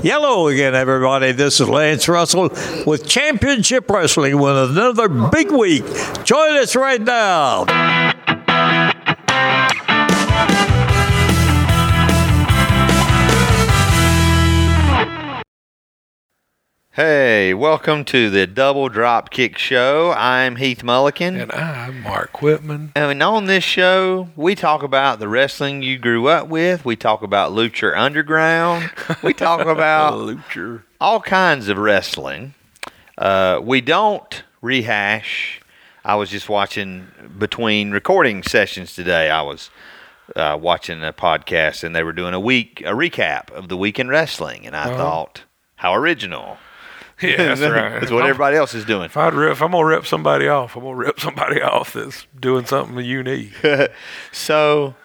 Hello again, everybody. This is Lance Russell with Championship Wrestling with another big week. Join us right now. Hey, welcome to the Double Drop Kick Show. I'm Heath Mullican. And I'm Mark Whitman. And on this show, we talk about the wrestling you grew up with. We talk about Lucha Underground. We talk about Lucha. All kinds of wrestling. We don't rehash. I was just watching between recording sessions today. I was watching a podcast, and they were doing a recap of the week in wrestling. And I thought, how original. Yeah, that's right. That's what everybody else is doing. If I'm going to rip somebody off, I'm going to rip somebody off that's doing something unique. So,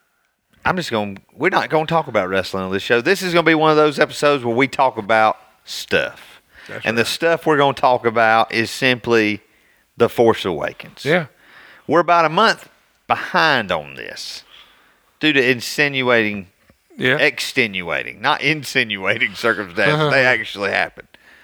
we're not going to talk about wrestling on this show. This is going to be one of those episodes where we talk about stuff. That's and right. the stuff we're going to talk about is simply The Force Awakens. Yeah. We're about a month behind on this due to extenuating, not insinuating circumstances. They actually happened.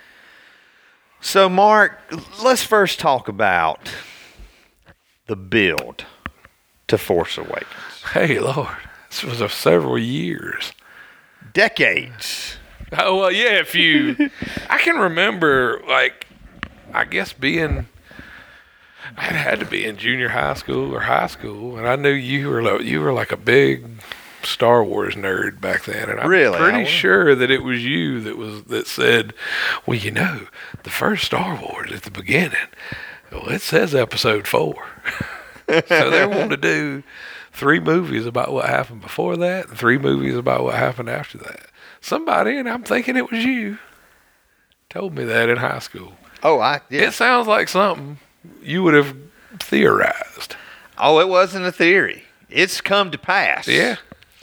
So, Mark, let's first talk about the build to Force Awakens. Hey, Lord. This was several years. Decades. Oh, well, yeah, I can remember, I guess I had to be in junior high school or high school, and I knew you were like a big Star Wars nerd back then, and I'm pretty sure that it was you that said, well, the first Star Wars at the beginning, well, it says Episode 4. So they wanted to do 3 movies about what happened before that, and 3 movies about what happened after that. Somebody, and I'm thinking it was you, told me that in high school. Oh, yeah. It sounds like something you would have theorized. Oh, it wasn't a theory. It's come to pass. Yeah.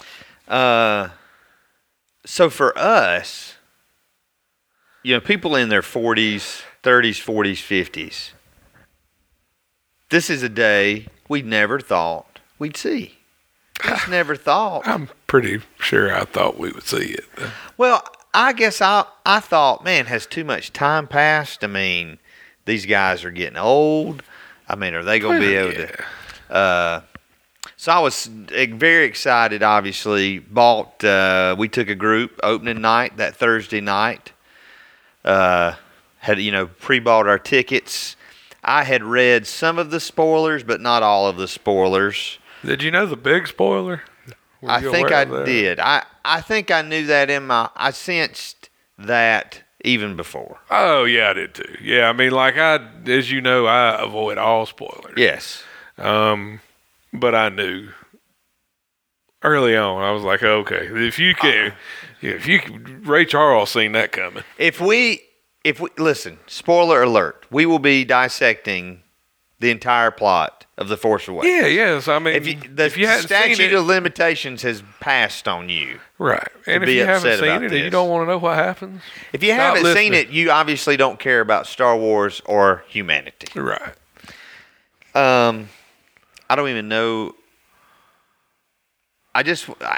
So for us, people in their 40s, 30s, 40s, 50s, this is a day we never thought we'd see. Just never thought. I'm pretty sure I thought we would see it. Well, I guess I thought, man, has too much time passed? I mean, these guys are getting old. I mean, are they going to be able to... So I was very excited, obviously. We took a group opening night, that Thursday night. Had, pre-bought our tickets. I had read some of the spoilers, but not all of the spoilers. Did you know the big spoiler? I think I did. I think I knew that I sensed that even before. Oh, yeah, I did too. Yeah, I mean, as you know, I avoid all spoilers. Yes. But I knew early on. I was like, okay, if you Ray Charles seen that coming. If we listen, spoiler alert, we will be dissecting the entire plot of The Force Awakens. Yeah, yes. I mean, if you hadn't statute seen it, of limitations has passed on you. Right. And if you haven't seen it and you don't want to know what happens, if you haven't seen it, you obviously don't care about Star Wars or humanity. Right. I don't even know. I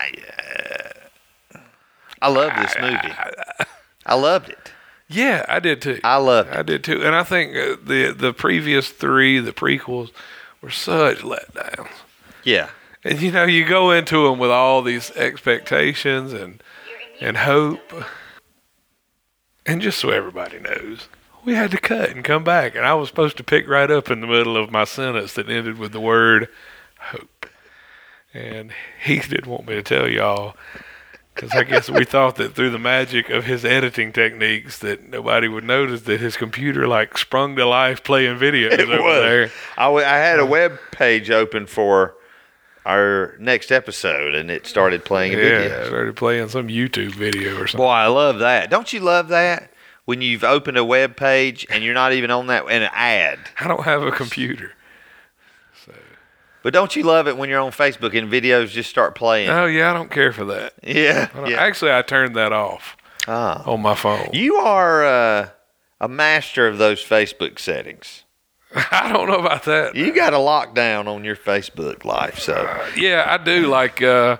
love this movie. I loved it. Yeah, I did too. I loved it. I did too. And I think the previous 3, the prequels, were such letdowns. Yeah. And you go into them with all these expectations and hope. And just so everybody knows, we had to cut and come back. And I was supposed to pick right up in the middle of my sentence that ended with the word hope. And Heath didn't want me to tell y'all, because I guess we thought that through the magic of his editing techniques that nobody would notice that his computer sprung to life playing videos over there. I had a web page open for our next episode, and it started playing a video. Yeah, it started playing some YouTube video or something. Boy, I love that. Don't you love that? When you've opened a web page and you're not even on that, and an ad. I don't have a computer. But don't you love it when you're on Facebook and videos just start playing? Oh, yeah, I don't care for that. Yeah. Actually, I turned that off on my phone. You are a master of those Facebook settings. I don't know about that. You got a lockdown on your Facebook life, so. Yeah, I do.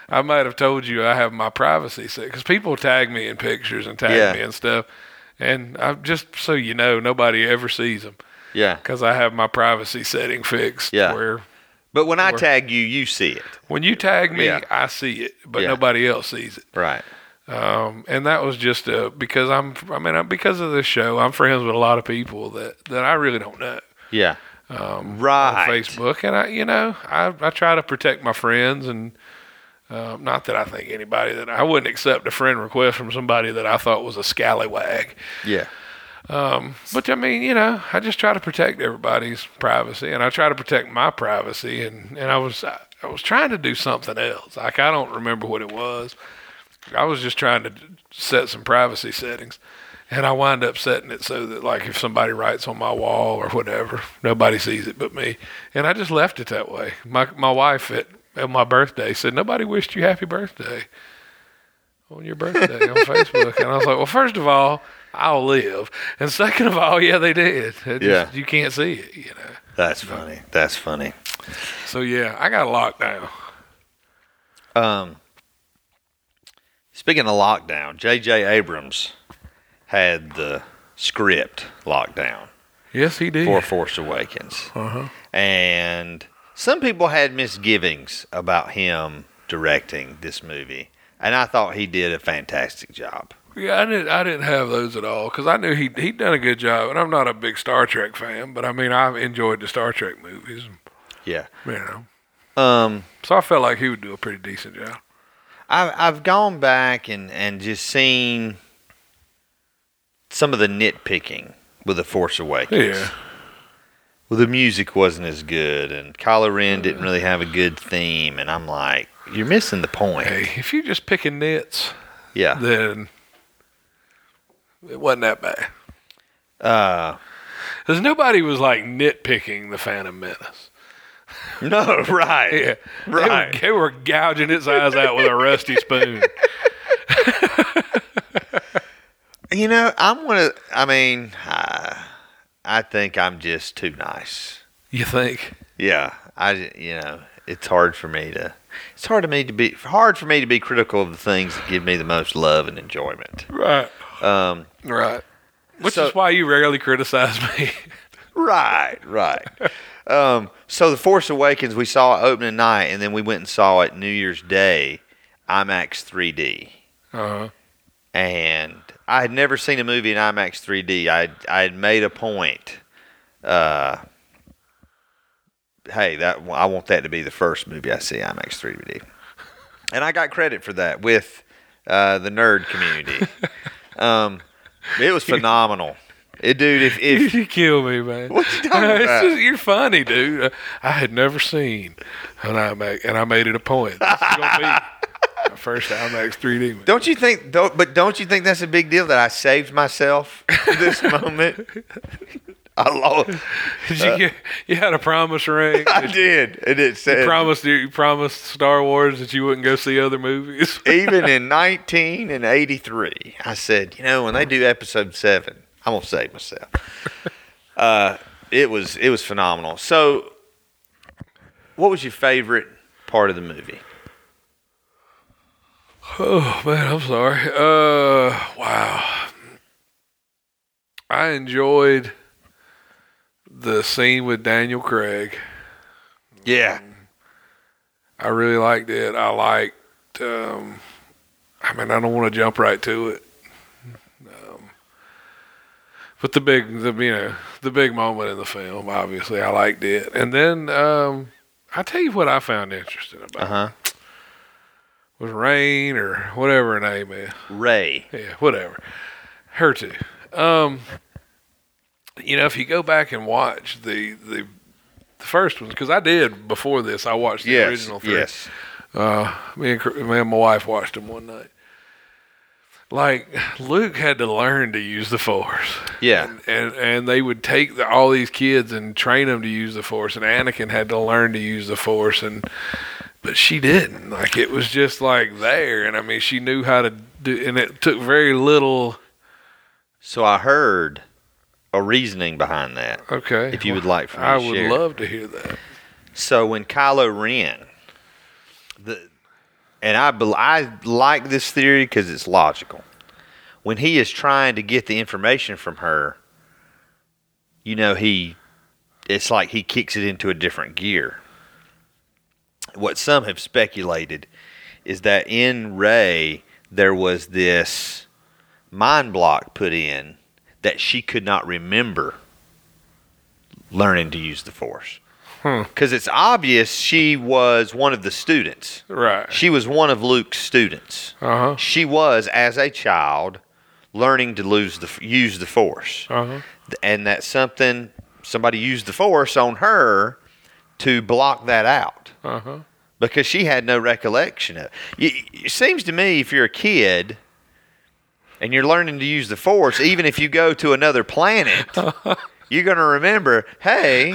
I might have told you I have my privacy set because people tag me in pictures and tag me and stuff, and I'm just so you know, nobody ever sees them. Yeah. Because I have my privacy setting fixed. Yeah. But when I tag you, you see it. When you tag me, I see it, but nobody else sees it. Right. And that was just because because of this show, I'm friends with a lot of people that I really don't know. Yeah. Right. On Facebook, and I try to protect my friends, and not that I think anybody that I wouldn't accept a friend request from somebody that I thought was a scallywag. Yeah. But I just try to protect everybody's privacy, and I try to protect my privacy, and I was trying to do something else. Like, I don't remember what it was. I was just trying to set some privacy settings, and I wind up setting it so that, like, if somebody writes on my wall or whatever, nobody sees it but me. And I just left it that way. My wife at my birthday said, "Nobody wished you happy birthday on your birthday on Facebook." And I was like, well, first of all, I'll live. And second of all, yeah, they did. You can't see it, That's funny. That's funny. So, yeah, I got locked down. Speaking of lockdown, J.J. Abrams had the script locked down. Yes, he did. For Force Awakens. Uh-huh. And some people had misgivings about him directing this movie. And I thought he did a fantastic job. Yeah, I didn't have those at all because I knew he'd done a good job. And I'm not a big Star Trek fan, but I enjoyed the Star Trek movies. Yeah. So I felt like he would do a pretty decent job. I've gone back and just seen some of the nitpicking with The Force Awakens. Yeah. Well, the music wasn't as good, and Kylo Ren didn't really have a good theme, and I'm like, you're missing the point. Hey, if you're just picking nits, then it wasn't that bad. Because nobody was like nitpicking the Phantom Menace. No, right. Yeah. Right. They were gouging its eyes out with a rusty spoon. I think I'm just too nice. You think? Yeah. It's hard for me to be critical of the things that give me the most love and enjoyment. Right. Right. Which is why you rarely criticize me. Right. So The Force Awakens, we saw it opening night, and then we went and saw it New Year's Day, IMAX 3D. Uh-huh. And I had never seen a movie in IMAX 3D. I had made a point. I want that to be the first movie I see IMAX 3D. And I got credit for that with the nerd community. It was phenomenal. Dude, if you kill me, man. What you talking about? You're funny, dude. I had never seen an IMAX, and I made it a point. This is gonna be my first IMAX 3D movie. Don't you think that's a big deal that I saved myself this moment? I lost. You had a promise ring. I did, and it said you promised Star Wars that you wouldn't go see other movies. Even in 1983, I said, when they do Episode 7. I'm gonna save myself. It was phenomenal. So, what was your favorite part of the movie? Oh man, I'm sorry. Wow. I enjoyed the scene with Daniel Craig. Yeah. I really liked it. I liked. I don't want to jump right to it. But the big moment in the film, obviously, I liked it. And then I tell you what I found interesting about it. Was Rain or whatever her name is. Ray. Yeah, whatever. Her too. If you go back and watch the first ones, because I did before this, I watched the original three. Yes. Me and my wife watched them one night. Like, Luke had to learn to use the Force. Yeah. And they would take all these kids and train them to use the Force. And Anakin had to learn to use the Force. But she didn't. Like, it was just like there. And, she knew how to do, and it took very little. So I heard a reasoning behind that. Okay. If you would like for me to share. I would love to hear that. So when Kylo Ren, and I like this theory because it's logical. When he is trying to get the information from her, it's like he kicks it into a different gear. What some have speculated is that in Rey there was this mind block put in that she could not remember learning to use the Force. Because it's obvious she was one of the students. Right. She was one of Luke's students. Uh-huh. She was, as a child, learning to use the Force. Uh-huh. And that somebody used the Force on her to block that out. Uh-huh. Because she had no recollection of it. It seems to me if you're a kid and you're learning to use the Force, even if you go to another planet, you're going to remember, hey,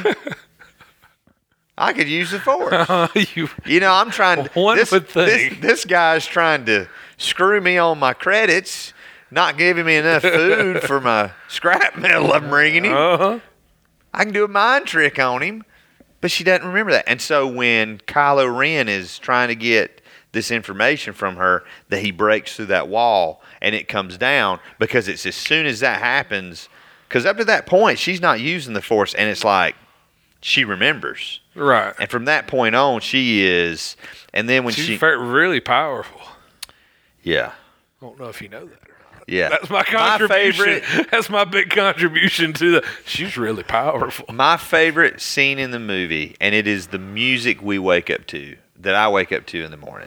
I could use the Force. I'm trying to. This guy's trying to screw me on my credits, not giving me enough food for my scrap metal I'm bringing him. Uh-huh. I can do a mind trick on him, but she doesn't remember that. And so when Kylo Ren is trying to get this information from her, that he breaks through that wall and it comes down, because it's as soon as that happens, because up to that point she's not using the Force, and it's like she remembers. Right. And from that point on, she is. And then when she's really powerful. Yeah. I don't know if you know that. Yeah. That's my contribution. That's my big contribution to she's really powerful. My favorite scene in the movie, and it is the music we wake up to, that I wake up to in the morning.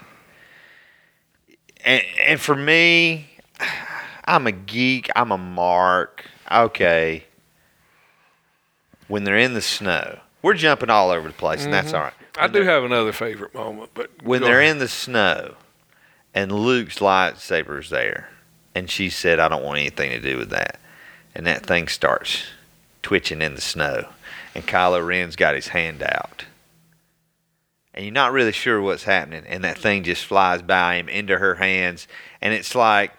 And for me, I'm a geek. I'm a mark. Okay. When they're in the snow. We're jumping all over the place, and that's all right. I do have another favorite moment, but when they're in the snow and Luke's lightsaber's there, and she said, I don't want anything to do with that. And that thing starts twitching in the snow, and Kylo Ren's got his hand out. And you're not really sure what's happening, and that thing just flies by him into her hands, and it's like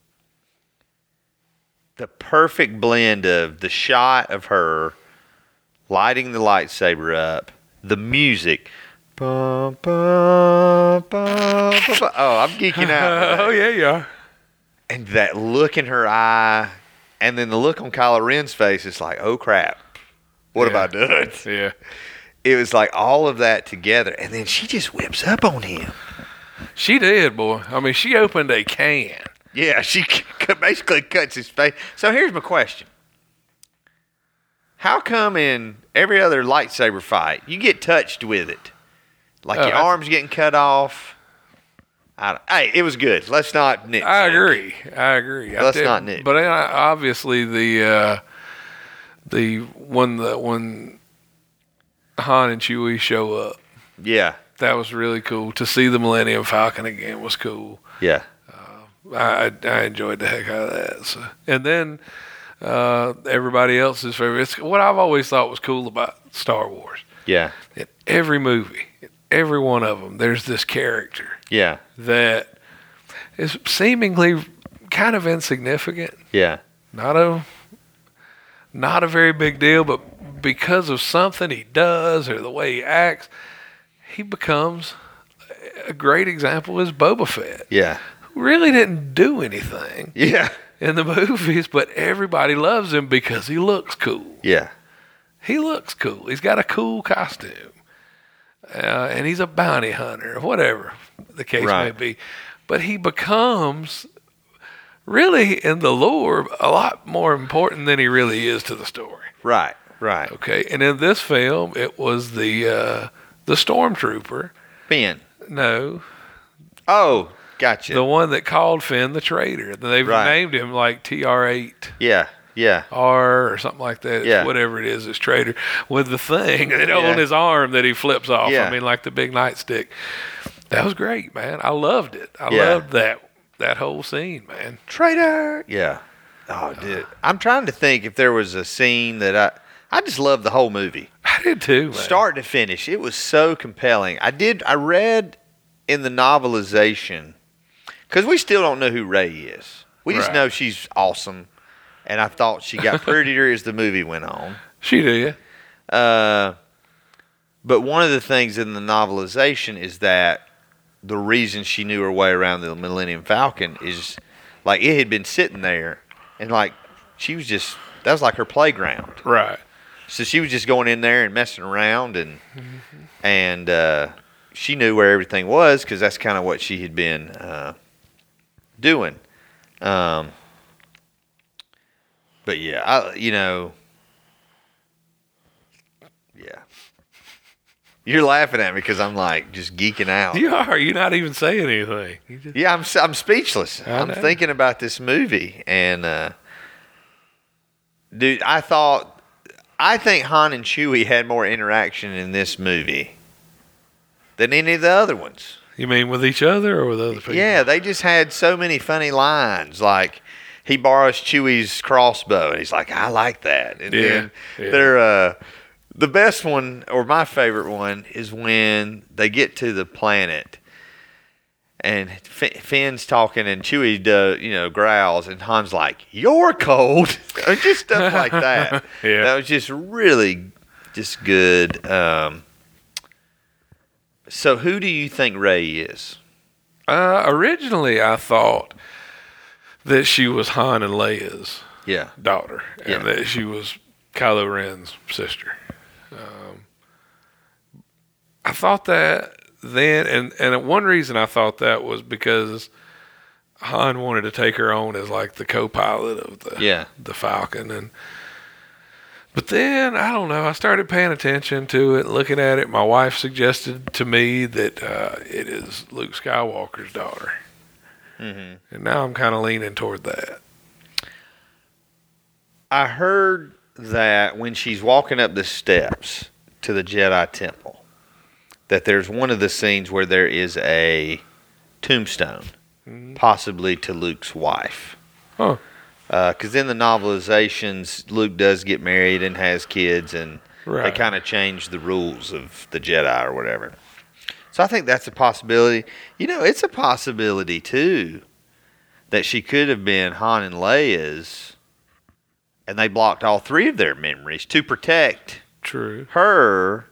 the perfect blend of the shot of her lighting the lightsaber up, the music. Oh, I'm geeking out. Oh, yeah, you are. And that look in her eye, and then the look on Kylo Ren's face is like, oh, crap. What have I done? Yeah. It was like all of that together, and then she just whips up on him. She did, boy. I mean, she opened a can. Yeah, she basically cuts his face. So here's my question. How come in every other lightsaber fight, you get touched with it? Like your arm's getting cut off? Hey, it was good. Let's not nitpick. I agree. Let's not nitpick. But obviously when Han and Chewie show up. Yeah. That was really cool. To see the Millennium Falcon again was cool. Yeah. I enjoyed the heck out of that. So, and then everybody else's favorite. It's what I've always thought was cool about Star Wars. Yeah. In every movie, in every one of them, there's this character. Yeah. That is seemingly kind of insignificant. Yeah. Not a very big deal, but because of something he does or the way he acts, he becomes a great example is Boba Fett. Yeah. Who really didn't do anything. Yeah. In the movies, but everybody loves him because he looks cool. Yeah. He looks cool. He's got a cool costume. And he's a bounty hunter, whatever the case may be. But he becomes, really, in the lore, a lot more important than he really is to the story. Right. Okay. And in this film, it was the stormtrooper. Ben. No. Oh, gotcha. The one that called Finn the traitor. They've named him like TR8. Yeah. R or something like that. Yeah. Whatever it is traitor. With the thing on his arm that he flips off. Yeah. I mean, like the big nightstick. That was great, man. I loved it. I loved that whole scene, man. Traitor. Yeah. Oh, dude. I'm trying to think if there was a scene that I just loved the whole movie. I did too, man. Start to finish. It was so compelling. I read in the novelization, because we still don't know who Rey is. We just know she's awesome. And I thought she got prettier as the movie went on. She did. But one of the things in the novelization is that the reason she knew her way around the Millennium Falcon is like it had been sitting there, and like she was just that was like her playground. Right. So she was just going in there and messing around, and she knew where everything was because that's kind of what she had been doing. But yeah, yeah. You're laughing at me because I'm like just geeking out. You are. You're not even saying anything. Yeah, I'm speechless. I'm know. thinking about this movie, and dude, I think Han and Chewie had more interaction in this movie than any of the other ones. You mean with each other or with other people? Yeah, they just had so many funny lines. Like he borrows Chewie's crossbow, and he's like, "I like that." And then they're the best one, or my favorite one, is when they get to the planet, and Finn's talking, and Chewie growls, and Han's like, "You're cold," just stuff like that. Yeah. That was just really just good. So, who do you think Rey is? Originally, I thought that she was Han and Leia's daughter, and that she was Kylo Ren's sister. I thought that then, and one reason I thought that was because Han wanted to take her on as like the co-pilot of the Falcon, but then I don't know. I started paying attention to it, looking at it. My wife suggested to me that it is Luke Skywalker's daughter, and now I'm kind of leaning toward that. I heard that when she's walking up the steps to the Jedi Temple, that there's one of the scenes where there is a tombstone, possibly to Luke's wife. Huh. Because in the novelizations, Luke does get married and has kids, and they kind of change the rules of the Jedi or whatever. So I think that's a possibility. It's a possibility, too, that she could have been Han and Leia's, and they blocked all three of their memories to protect her.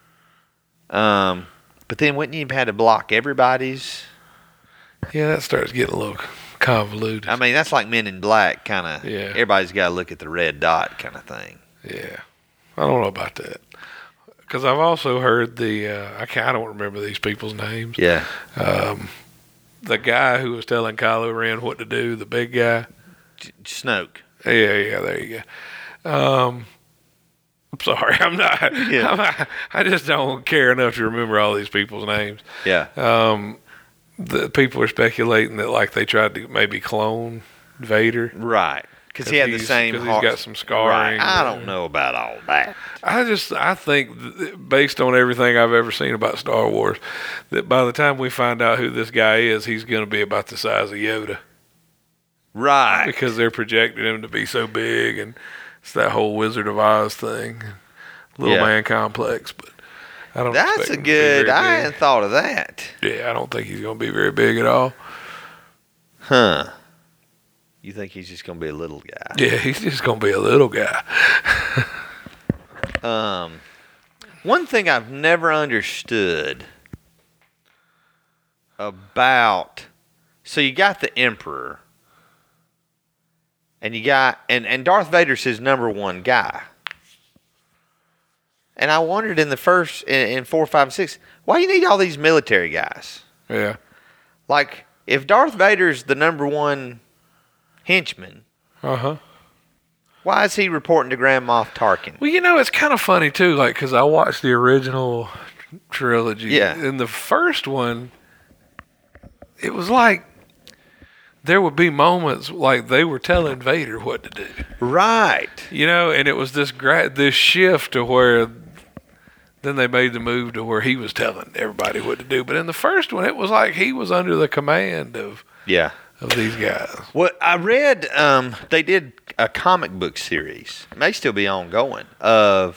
But then wouldn't you have had to block everybody's? Yeah, that starts getting a little convoluted. I mean, that's like Men in Black kind of. Yeah. Everybody's got to look at the red dot kind of thing. Yeah, I don't know about that because I've also heard I don't remember these people's names. Yeah. The guy who was telling Kylo Ren what to do, the big guy. Snoke. Yeah, there you go. I'm sorry, I'm not. Yeah. I just don't care enough to remember all these people's names. Yeah. The people are speculating that like they tried to maybe clone Vader. Right. Because he had the same. Because he's got some scarring. Right. I don't know about all that. I think based on everything I've ever seen about Star Wars, that by the time we find out who this guy is, he's going to be about the size of Yoda. Right. Because they're projecting him to be so big, and it's that whole Wizard of Oz thing, little man complex. But I don't. That's a good. I hadn't thought of that. Yeah, I don't think he's going to be very big at all. Huh. You think he's just going to be a little guy? Yeah, he's just going to be a little guy. One thing I've never understood about. So you got the Emperor. And you got and Darth Vader's his number one guy. And I wondered in the first in 4, 5, 6, why you need all these military guys? Yeah. Like if Darth Vader's the number one henchman, why is he reporting to Grand Moff Tarkin? Well, it's kind of funny too, like because I watched the original trilogy. Yeah. In the first one, it was like. There would be moments like they were telling Vader what to do. Right. And it was this shift to where then they made the move to where he was telling everybody what to do. But in the first one, it was like he was under the command of these guys. Well, I read they did a comic book series. It may still be ongoing and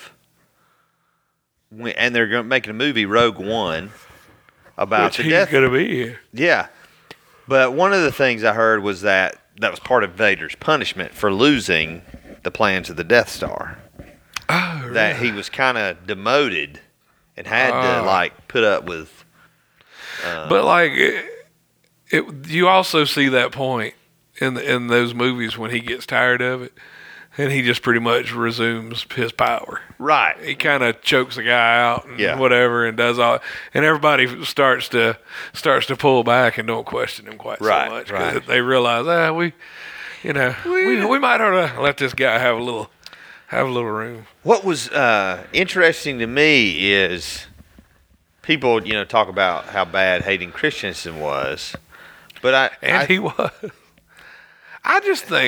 they're making a movie, Rogue One, about Which the he's death. going to be here. Yeah. But one of the things I heard was that was part of Vader's punishment for losing the plans of the Death Star. Oh, really? That he was kind of demoted and had to put up with But like, you also see that point in those movies when he gets tired of it, and he just pretty much resumes his power. Right. He kind of chokes the guy out and Yeah. whatever, and does all, and everybody starts to pull back and don't question him quite Right, so much right. because they realize, we might ought to let this guy have a little room. What was interesting to me is people, talk about how bad Hayden Christensen was, but He was. I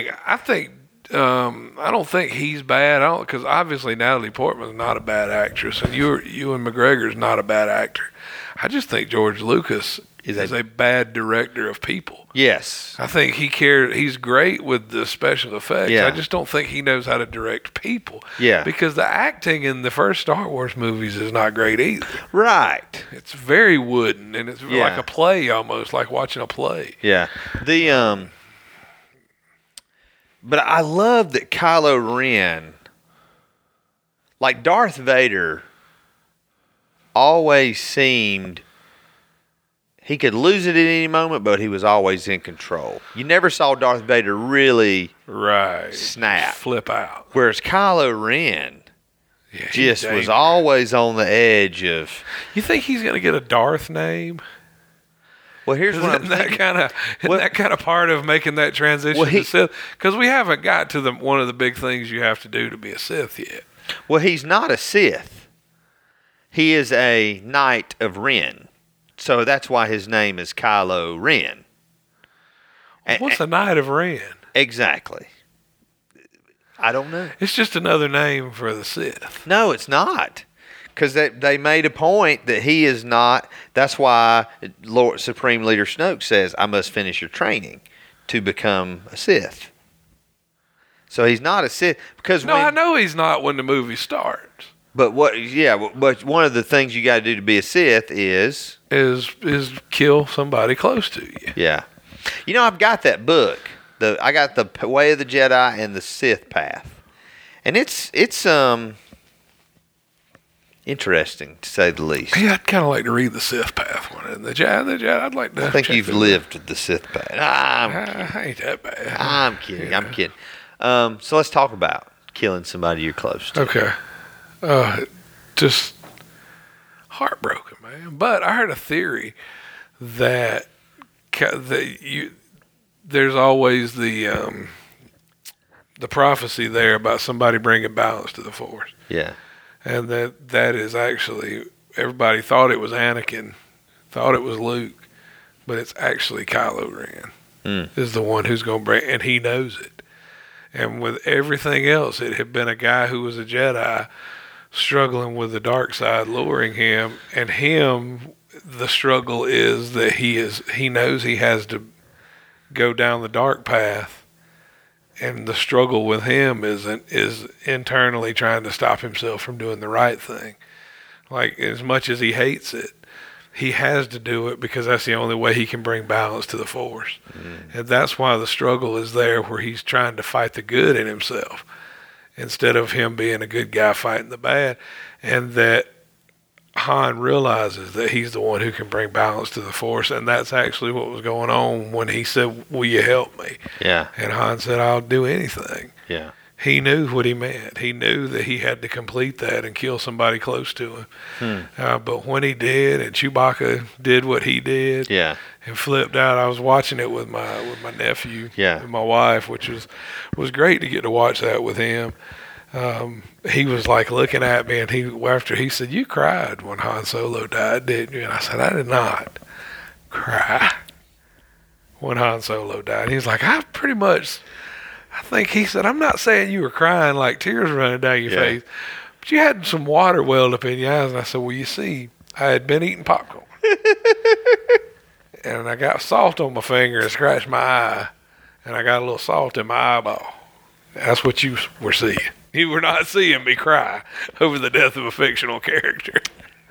don't think he's bad. Because obviously Natalie Portman's not a bad actress, and Ewan McGregor's not a bad actor. I just think George Lucas is a bad director of people. yes, I think he's great with the special effects. Yeah. I just don't think he knows how to direct people. Yeah. Because the acting in the first Star Wars movies is not great either. right, It's very wooden, and it's Yeah. like a play almost, like watching a play. yeah. But I love that Kylo Ren, like Darth Vader, always seemed he could lose it at any moment, but he was always in control. You never saw Darth Vader really Right. snap. Flip out. Whereas Kylo Ren Yeah, he's just was dangerous. always on the edge of. You think he's going to get a Darth name? Well, here's what I'm Isn't that thinking. kind of part of making that transition Well, to Sith? Because we haven't got to one of the big things you have to do to be a Sith yet. Well, he's not a Sith. He is a Knight of Ren. So that's why his name is Kylo Ren. What's a Knight of Ren? Exactly. I don't know. It's just another name for the Sith. No, it's not. Because they made a point that he is not. That's why Lord Supreme Leader Snoke says, I must finish your training to become a Sith. So he's not a Sith. Because No, I know he's not when the movie starts. But but one of the things you got to do to be a Sith is Is kill somebody close to you. yeah. I've got that book. I got the Way of the Jedi and the Sith Path, and it's interesting to say the least. Yeah, I'd kind of like to read the Sith Path one. And the Jedi, I'd like to. I think check you've this out. lived the Sith Path. I ain't that bad. I'm kidding. I'm kidding. So let's talk about killing somebody you're close to. Okay. Just heartbroken, man. But I heard a theory that there's always the prophecy there about somebody bringing balance to the Force, Yeah. and that is actually everybody thought it was Anakin, thought it was Luke, but it's actually Kylo Ren is the one who's going to bring, and he knows it. And with everything else, it had been a guy who was a Jedi struggling with the dark side, luring him, and the struggle is that he knows he has to go down the dark path, and the struggle with him is internally trying to stop himself from doing the right thing. Like, as much as he hates it, he has to do it because that's the only way he can bring balance to the Force. And that's why the struggle is there, where he's trying to fight the good in himself instead of him being a good guy fighting the bad. And that Han realizes that he's the one who can bring balance to the Force, and that's actually what was going on when he said, "Will you help me?" Yeah. And Han said, "I'll do anything." Yeah. He knew what he meant. He knew that he had to complete that and kill somebody close to him. But when he did, and Chewbacca did what he did, Yeah. and flipped out, I was watching it with my nephew, Yeah. and my wife, which was great to get to watch that with him. He was like looking at me, and after he said, "You cried when Han Solo died, didn't you?" And I said, "I did not cry when Han Solo died." He's like, "I think," he said, "I'm not saying you were crying like tears running down your Yeah. face, but you had some water welled up in your eyes." And I said, "Well, you see, I had been eating popcorn, and I got salt on my finger and scratched my eye, and I got a little salt in my eyeball. That's what you were seeing. You were not seeing me cry over the death of a fictional character."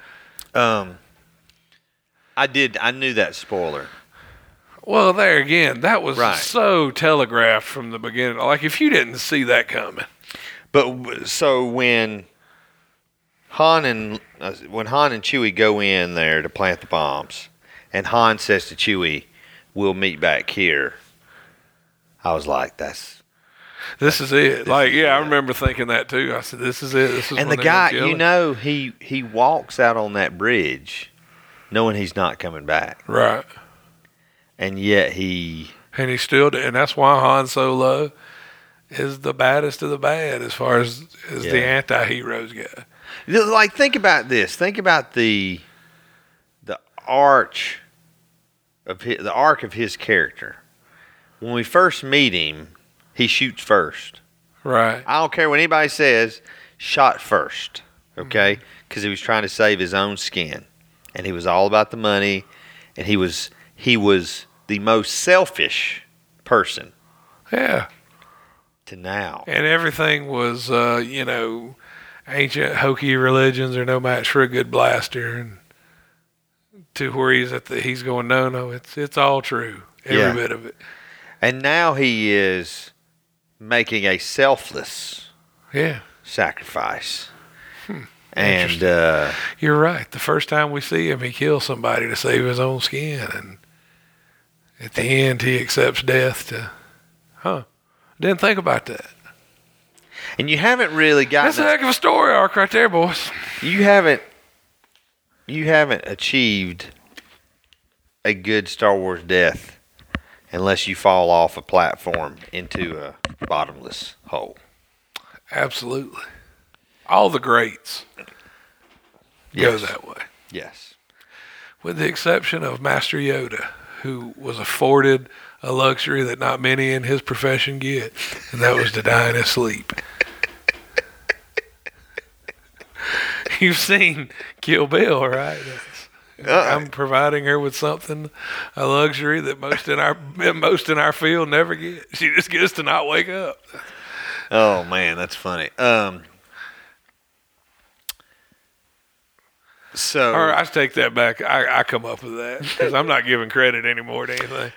I knew that spoiler. Well, there again, that was Right. so telegraphed from the beginning. Like, if you didn't see that coming. But so when Han and Chewie go in there to plant the bombs, and Han says to Chewie, "We'll meet back here." I was like, "This is it." I remember thinking that too. I said, "This is it." This is and when the they're gonna guy, kill him. he walks out on that bridge, knowing he's not coming back, Right. and yet he. And he's still, and that's why Han Solo is the baddest of the bad as far as the anti-heroes go. Like, think about this. Think about the arc of his character. When we first meet him, he shoots first. Right. I don't care what anybody says. Shot first, okay? Because he was trying to save his own skin, and he was all about the money, and he was the most selfish person Yeah. to now. And everything was, ancient hokey religions are no match for a good blaster, and to where he's going, no, it's all true, every bit of it. And now he is making a selfless sacrifice. And You're right. The first time we see him, he kills somebody to save his own skin, and at the end, he accepts death Didn't think about that. and you haven't really gotten That's a heck of a story arc right there, boys. you haven't achieved a good Star Wars death unless you fall off a platform into a bottomless hole. Absolutely. All the greats go Yes. that way. Yes. With the exception of Master Yoda, who was afforded a luxury that not many in his profession get, and that was to die in his sleep. You've seen Kill Bill, right? I'm providing her with something, a luxury that most in our field never get. She just gets to not wake up. Oh man, that's funny. So Or I take that back. I come up with that because I'm not giving credit anymore to anything.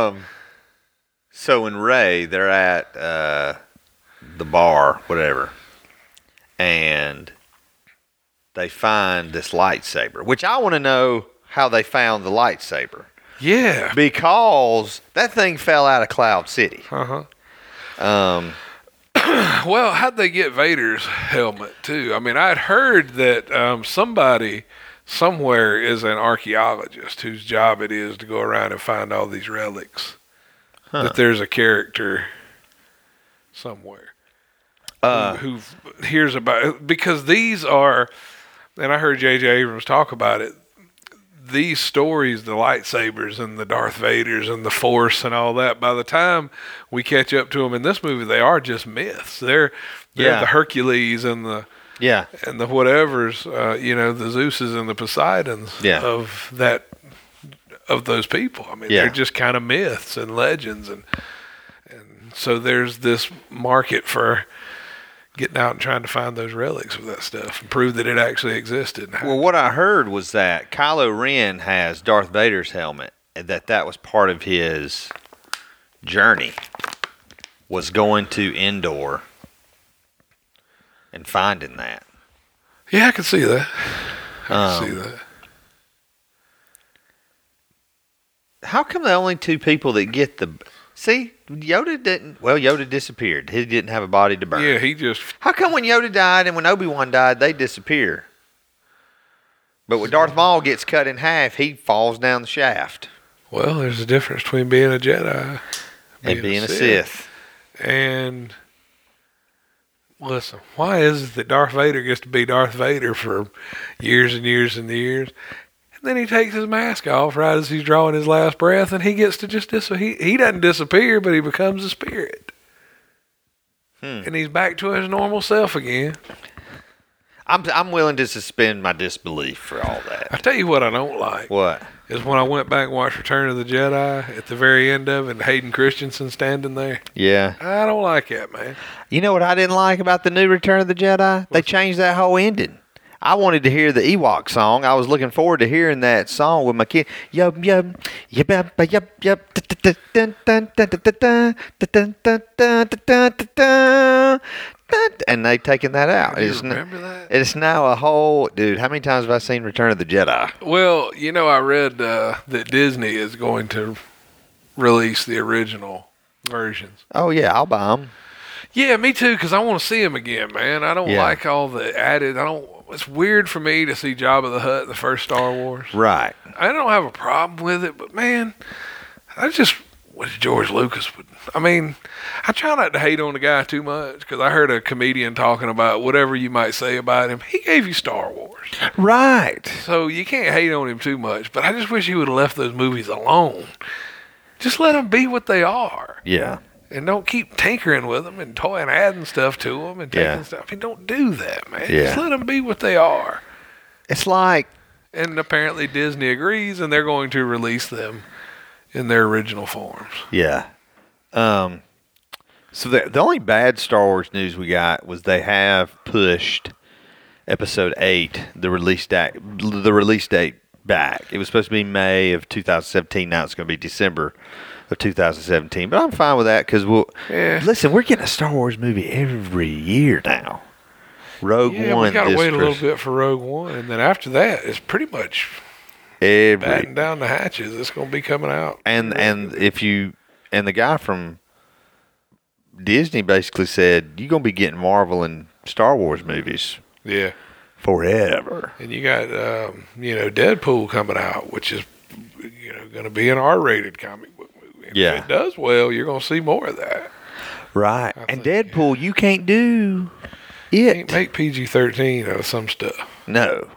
So when Rey, they're at the bar, whatever, and they find this lightsaber, which I want to know how they found the lightsaber. Yeah. Because that thing fell out of Cloud City. Well, how'd they get Vader's helmet, too? I mean, I'd heard that somebody somewhere is an archaeologist whose job it is to go around and find all these relics. That there's a character somewhere who hears about it. Because these are, and I heard J.J. Abrams talk about it, these stories, the lightsabers and the Darth Vaders and the Force and all that, by the time we catch up to them in this movie, they are just myths. They're the Hercules and the and the whatevers, the Zeuses and the Poseidons of those people. I mean, they're just kind of myths and legends, and so there's this market for getting out and trying to find those relics with that stuff and prove that it actually existed. Well, what I heard was that Kylo Ren has Darth Vader's helmet, and that was part of his journey, was going to Endor and finding that. Yeah, I can see that. I can see that. How come the only two people that get the... See, Yoda didn't... Well, Yoda disappeared. He didn't have a body to burn. Yeah, he just... How come when Yoda died and when Obi-Wan died, they disappear? But when Darth Maul gets cut in half, he falls down the shaft. Well, there's a difference between being a Jedi And being a Sith. And... Listen, why is it that Darth Vader gets to be Darth Vader for years and years and years? And then he takes his mask off right as he's drawing his last breath, and he gets to just he doesn't disappear, but he becomes a spirit. And he's back to his normal self again. I'm willing to suspend my disbelief for all that. I tell you what I don't like. What? Is when I went back and watched Return of the Jedi at the very end of it, and Hayden Christensen standing there. Yeah. I don't like that, man. You know what I didn't like about the new Return of the Jedi? They changed that whole ending. I wanted to hear the Ewok song. I was looking forward to hearing that song with my kid. Yup, yup, yup, yup, yup, yup. And they've taken that out. Do you remember that? It's now a whole dude. How many times have I seen Return of the Jedi? Well, I read that Disney is going to release the original versions. Oh yeah, I'll buy them. Yeah, me too, because I want to see him again, man. I don't like all the added. It's weird for me to see Jabba the Hutt in the first Star Wars. Right. I don't have a problem with it, but man, I just wish George Lucas would. I mean, I try not to hate on the guy too much because I heard a comedian talking about whatever you might say about him. He gave you Star Wars. Right. So you can't hate on him too much, but I just wish he would have left those movies alone. Just let them be what they are. Yeah. And don't keep tinkering with them and adding stuff to them and taking stuff. I mean, don't do that, man. Yeah. Just let them be what they are. It's like, And apparently Disney agrees, and they're going to release them in their original forms. yeah. So the only bad Star Wars news we got was they have pushed Episode 8, the release date back. It was supposed to be May of 2017. Now it's going to be December of 2017. But I'm fine with that because listen, we're getting a Star Wars movie every year now. Rogue One. We got to wait a little bit for Rogue One, and then after that, it's pretty much batten down the hatches. It's going to be coming out. And the guy from Disney basically said you're going to be getting Marvel and Star Wars movies. Yeah. Forever. And you got Deadpool coming out, which is going to be an R-rated comic book movie. And if it does well, you're going to see more of that. Right. And Deadpool, you can't do it. You can't make PG-13 out of some stuff. No.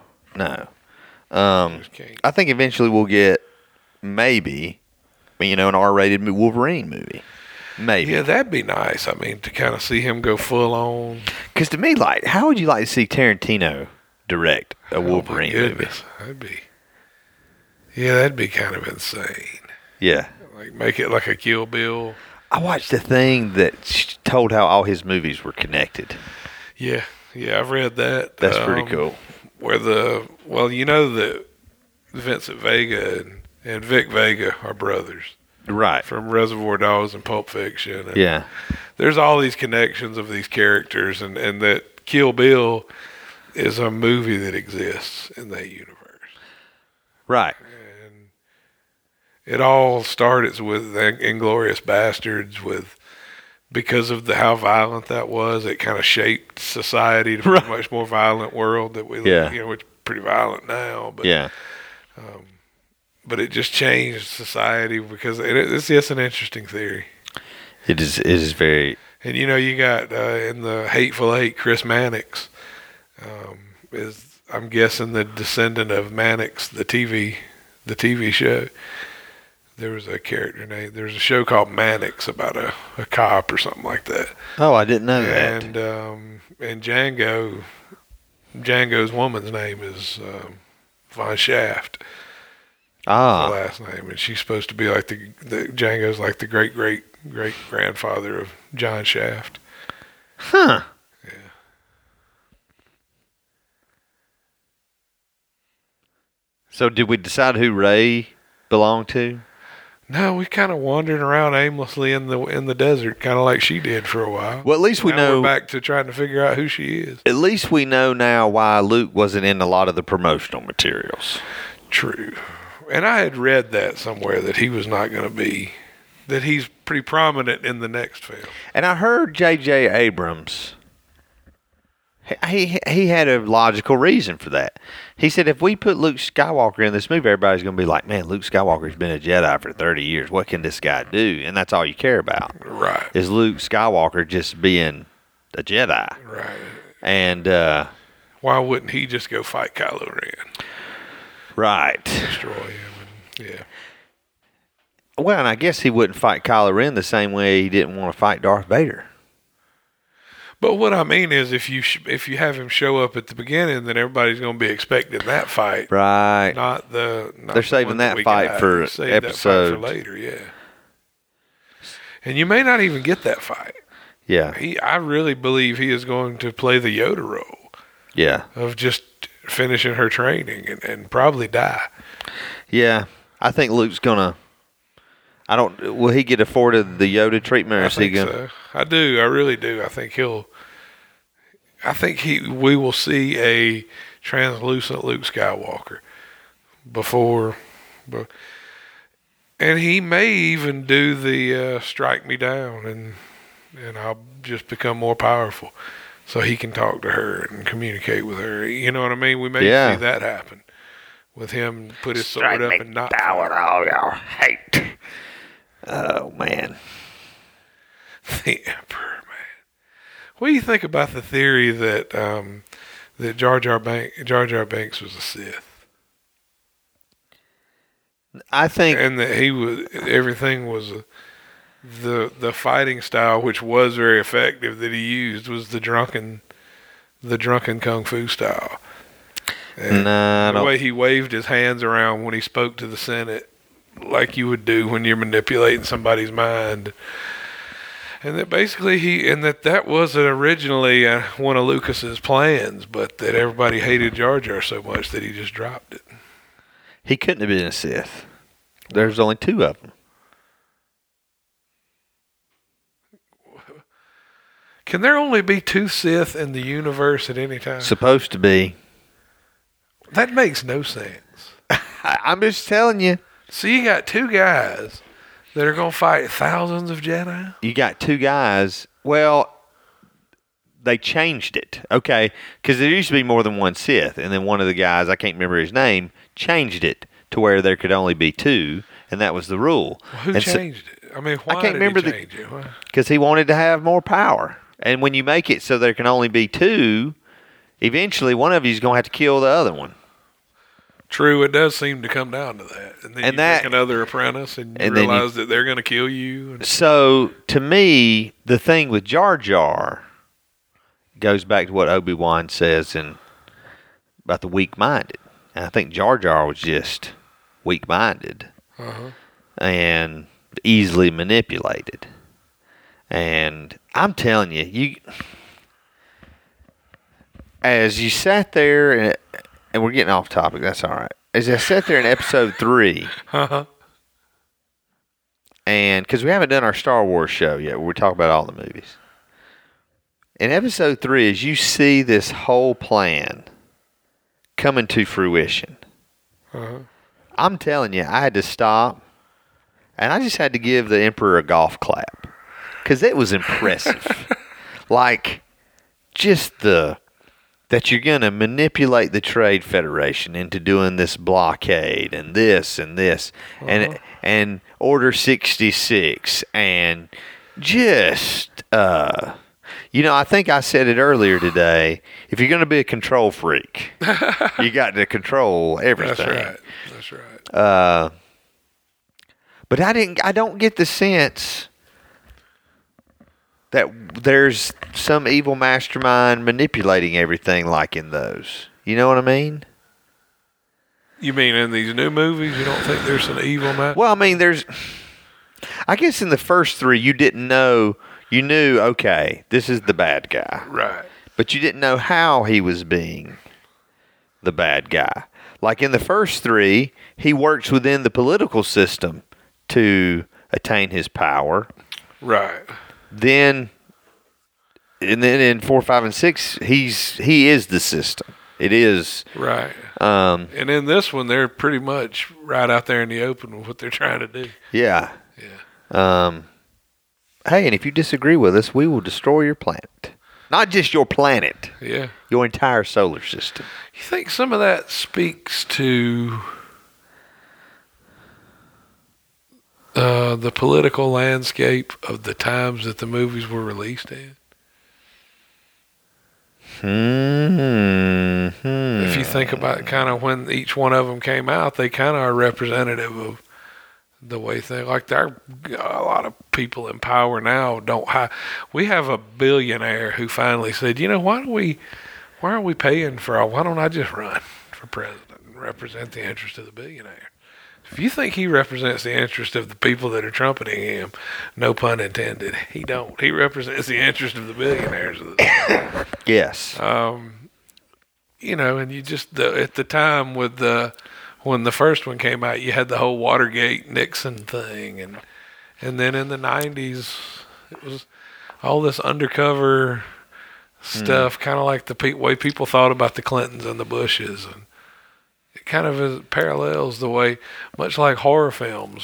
I think eventually we'll get maybe, an R-rated Wolverine movie. Maybe. Yeah, that'd be nice. I mean, to kind of see him go full on. Because to me, how would you like to see Tarantino direct a Wolverine movie? That'd be kind of insane. Yeah. Like make it like a Kill Bill. I watched a thing that told how all his movies were connected. Yeah, I've read that. That's pretty cool. Where that Vincent Vega and Vic Vega are brothers. Right. From Reservoir Dogs and Pulp Fiction. And yeah. There's all these connections of these characters, and that Kill Bill is a movie that exists in that universe. Right. And it all started with Inglourious Bastards, because of how violent that was. It kind of shaped society to be a much more violent world that we live in. It's pretty violent now. But, but it just changed society because it's just an interesting theory. It is very. And you got in the Hateful Eight, Chris Mannix is, I'm guessing, the descendant of Mannix, the TV show. There was a character named. There's a show called Mannix about a cop or something like that. Oh, I didn't know that. And Django's woman's name is Von Shaft. The last name, and she's supposed to be like the Django's like the great grandfather of John Shaft. Huh. Yeah. So did we decide who Rey belonged to? No, we kind of wandered around aimlessly in the desert, kind of like she did for a while. Well, at least we know. We're back to trying to figure out who she is. At least we know now why Luke wasn't in a lot of the promotional materials. True. And I had read that somewhere that he was not going to be, that he's pretty prominent in the next film. And I heard J.J. Abrams, he had a logical reason for that. He said, if we put Luke Skywalker in this movie, everybody's going to be like, man, Luke Skywalker's been a Jedi for 30 years. What can this guy do? And that's all you care about. Right. Is Luke Skywalker just being a Jedi. Right. And why wouldn't he just go fight Kylo Ren? Right. Destroy him. Yeah. Well, and I guess he wouldn't fight Kylo Ren the same way he didn't want to fight Darth Vader. But what I mean is, if you have him show up at the beginning, then everybody's going to be expecting that fight, right? They're saving that fight for episode. That fight for later, yeah. And you may not even get that fight. Yeah. I really believe he is going to play the Yoda role. Yeah. Of just finishing her training and probably die. Yeah, I think Luke's gonna. Will he get afforded the Yoda treatment, or is he gonna? So. I do. I really do. I think I think we will see a translucent Luke Skywalker before, and he may even do the strike me down, and I'll just become more powerful, so he can talk to her and communicate with her. You know what I mean? We may see that happen with him put his sword up and not down all your hate. Oh man, the Emperor, man. What do you think about the theory that that Jar Jar Binks was a Sith? I think, and that everything was the fighting style, which was very effective, that he used was the drunken kung fu style. And the way he waved his hands around when he spoke to the Senate, like you would do when you're manipulating somebody's mind. And that basically that wasn't originally one of Lucas's plans, but that everybody hated Jar Jar so much that he just dropped it. He couldn't have been a Sith. There's only 2 of them. Can there only be 2 Sith in the universe at any time? Supposed to be. That makes no sense. I'm just telling you. So you got 2 guys that are going to fight thousands of Jedi? You got 2 guys. Well, they changed it. Okay. Because there used to be more than 1 Sith. And then one of the guys, I can't remember his name, changed it to where there could only be 2. And that was the rule. Well, who changed it? I mean, why I can't remember did he change it? Because he wanted to have more power. And when you make it so there can only be 2, eventually one of you is going to have to kill the other one. True, it does seem to come down to that. And then you take another apprentice and you realize that they're going to kill you. So, to me, the thing with Jar Jar goes back to what Obi-Wan says about the weak-minded. And I think Jar Jar was just weak-minded and easily manipulated. And I'm telling you, as you sat there, and we're getting off topic, that's all right. As I sat there in episode 3, and because we haven't done our Star Wars show yet, where we talk about all the movies. In episode 3, as you see this whole plan coming to fruition, I'm telling you, I had to stop, and I just had to give the Emperor a golf clap. Because it was impressive. Like, just that you're going to manipulate the Trade Federation into doing this blockade and this and this and Order 66 and just, I think I said it earlier today. If you're going to be a control freak, you got to control everything. That's right. But I don't get the sense that there's some evil mastermind manipulating everything like in those. You know what I mean? You mean in these new movies, you don't think there's an evil mastermind? Well, I mean, I guess in the first 3, you didn't know. You knew, okay, this is the bad guy. Right. But you didn't know how he was being the bad guy. Like in the first 3, he works within the political system to attain his power. Right. Then in 4, 5, and 6, he is the system. It is right. And in this one, they're pretty much right out there in the open with what they're trying to do. Yeah. Yeah. Hey, and if you disagree with us, we will destroy your planet. Not just your planet. Yeah. Your entire solar system. You think some of that speaks to the political landscape of the times that the movies were released in? If you think about kind of when each one of them came out, they kind of are representative of the way things, like there are a lot of people in power now we have a billionaire who finally said, why aren't we paying why don't I just run for president and represent the interest of the billionaire? If you think he represents the interest of the people that are trumpeting him, no pun intended, he don't. He represents the interest of the billionaires. Yes. And you just, at the time when the first one came out, you had the whole Watergate Nixon thing. And then in the 90s, it was all this undercover stuff, kind of like the way people thought about the Clintons and the Bushes, and it kind of parallels the way, much like horror films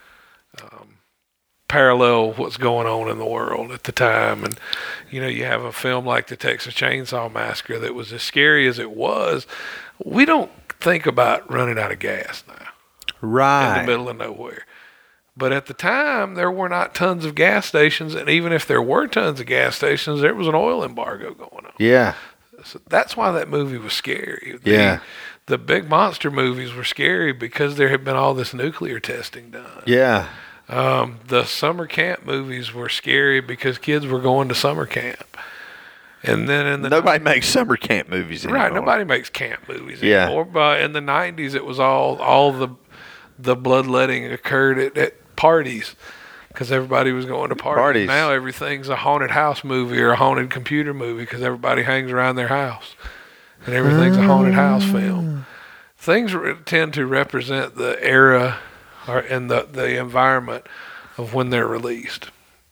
parallel what's going on in the world at the time. And you have a film like the Texas Chainsaw Massacre that was as scary as it was. We don't think about running out of gas now, Right. in the middle of nowhere. But at the time, there were not tons of gas stations, and even if there were tons of gas stations, there was an oil embargo going on. Yeah. So that's why that movie was scary. Yeah. The big monster movies were scary because there had been all this nuclear testing done. Yeah. The summer camp movies were scary because kids were going to summer camp. And then Nobody makes summer camp movies anymore. Right, nobody makes camp movies Yeah. anymore. But in the 90s, it was all the bloodletting occurred at parties because everybody was going to parties. Now everything's a haunted house movie or a haunted computer movie because everybody hangs around their house. And everything's a haunted house film. Things tend to represent the era and the environment of when they're released.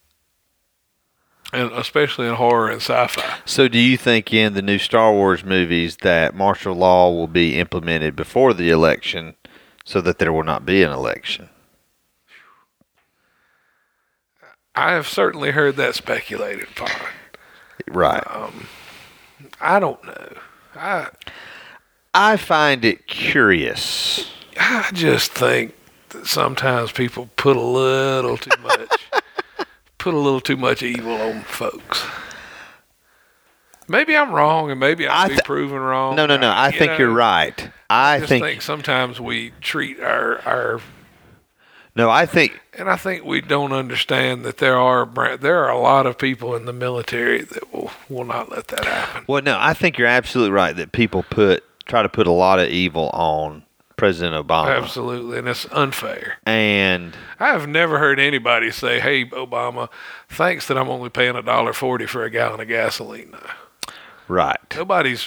And especially in horror and sci-fi. So do you think in the new Star Wars movies that martial law will be implemented before the election so that there will not be an election? I have certainly heard that speculated upon. Right. I don't know. I find it curious. I just think that sometimes people put a little too much evil on folks. Maybe I'm wrong, and maybe I'll be proven wrong. No. I think you're right. I think sometimes we treat our. No, I think. And I think we don't understand that there are a lot of people in the military that will not let that happen. Well, no, I think you're absolutely right that people try to put a lot of evil on President Obama. Absolutely, and it's unfair. And I have never heard anybody say, "Hey, Obama, thanks that I'm only paying $1.40 for a gallon of gasoline now." Right. Nobody's.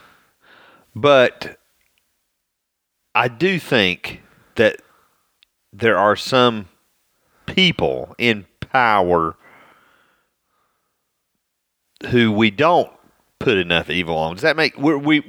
But I do think that there are some people in power who we don't put enough evil on. Does that make we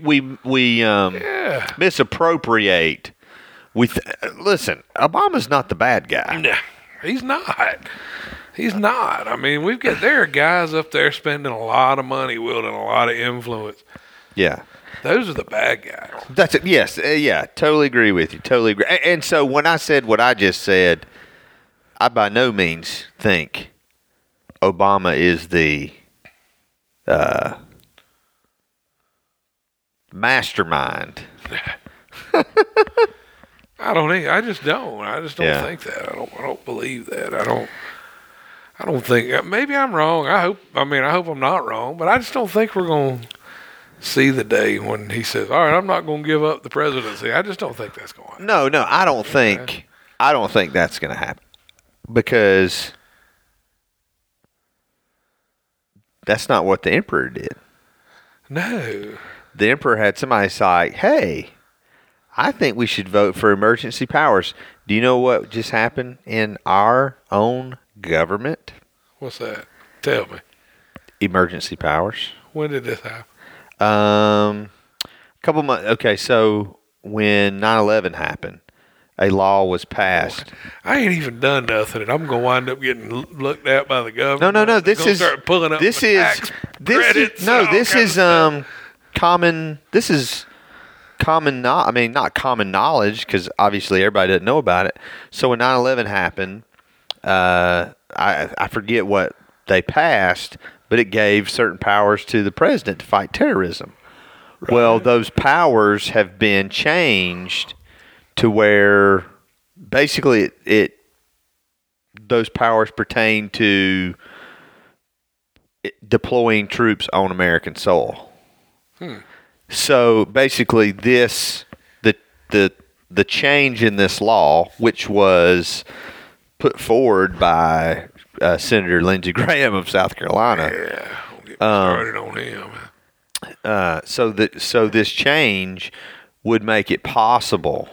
misappropriate? Listen, Obama's not the bad guy. No, he's not. He's not. I mean, there are guys up there spending a lot of money, wielding a lot of influence. Yeah. Those are the bad guys. That's it. Yes. Yeah. Totally agree with you. Totally agree. And so when I said what I just said, I by no means think Obama is the mastermind. I don't. I just don't. I just don't think that. I don't believe that. I don't think. Maybe I'm wrong. I hope I'm not wrong. But I just don't think we're going to see the day when he says, "All right, I'm not going to give up the presidency." I just don't think that's going to happen. No, I don't think that's going to happen because that's not what the emperor did. No. The emperor had somebody say, "Hey, I think we should vote for emergency powers." Do you know what just happened in our own government? What's that? Tell me. Emergency powers. When did this happen? A couple months. Okay, so when 9/11 happened, a law was passed. I ain't even done nothing, and I'm gonna wind up getting looked at by the government. No. This is start pulling up this my is tax this credits is no. and all This kinds is of stuff. common. This is common. I mean, not common knowledge because obviously everybody doesn't know about it. So when 9/11 happened, I forget what they passed, but it gave certain powers to the president to fight terrorism. Right. Well, those powers have been changed to where basically those powers pertain to deploying troops on American soil. So basically the change in this law, which was put forward by Senator Lindsey Graham of South Carolina. Yeah, we'll get started on him. So this change would make it possible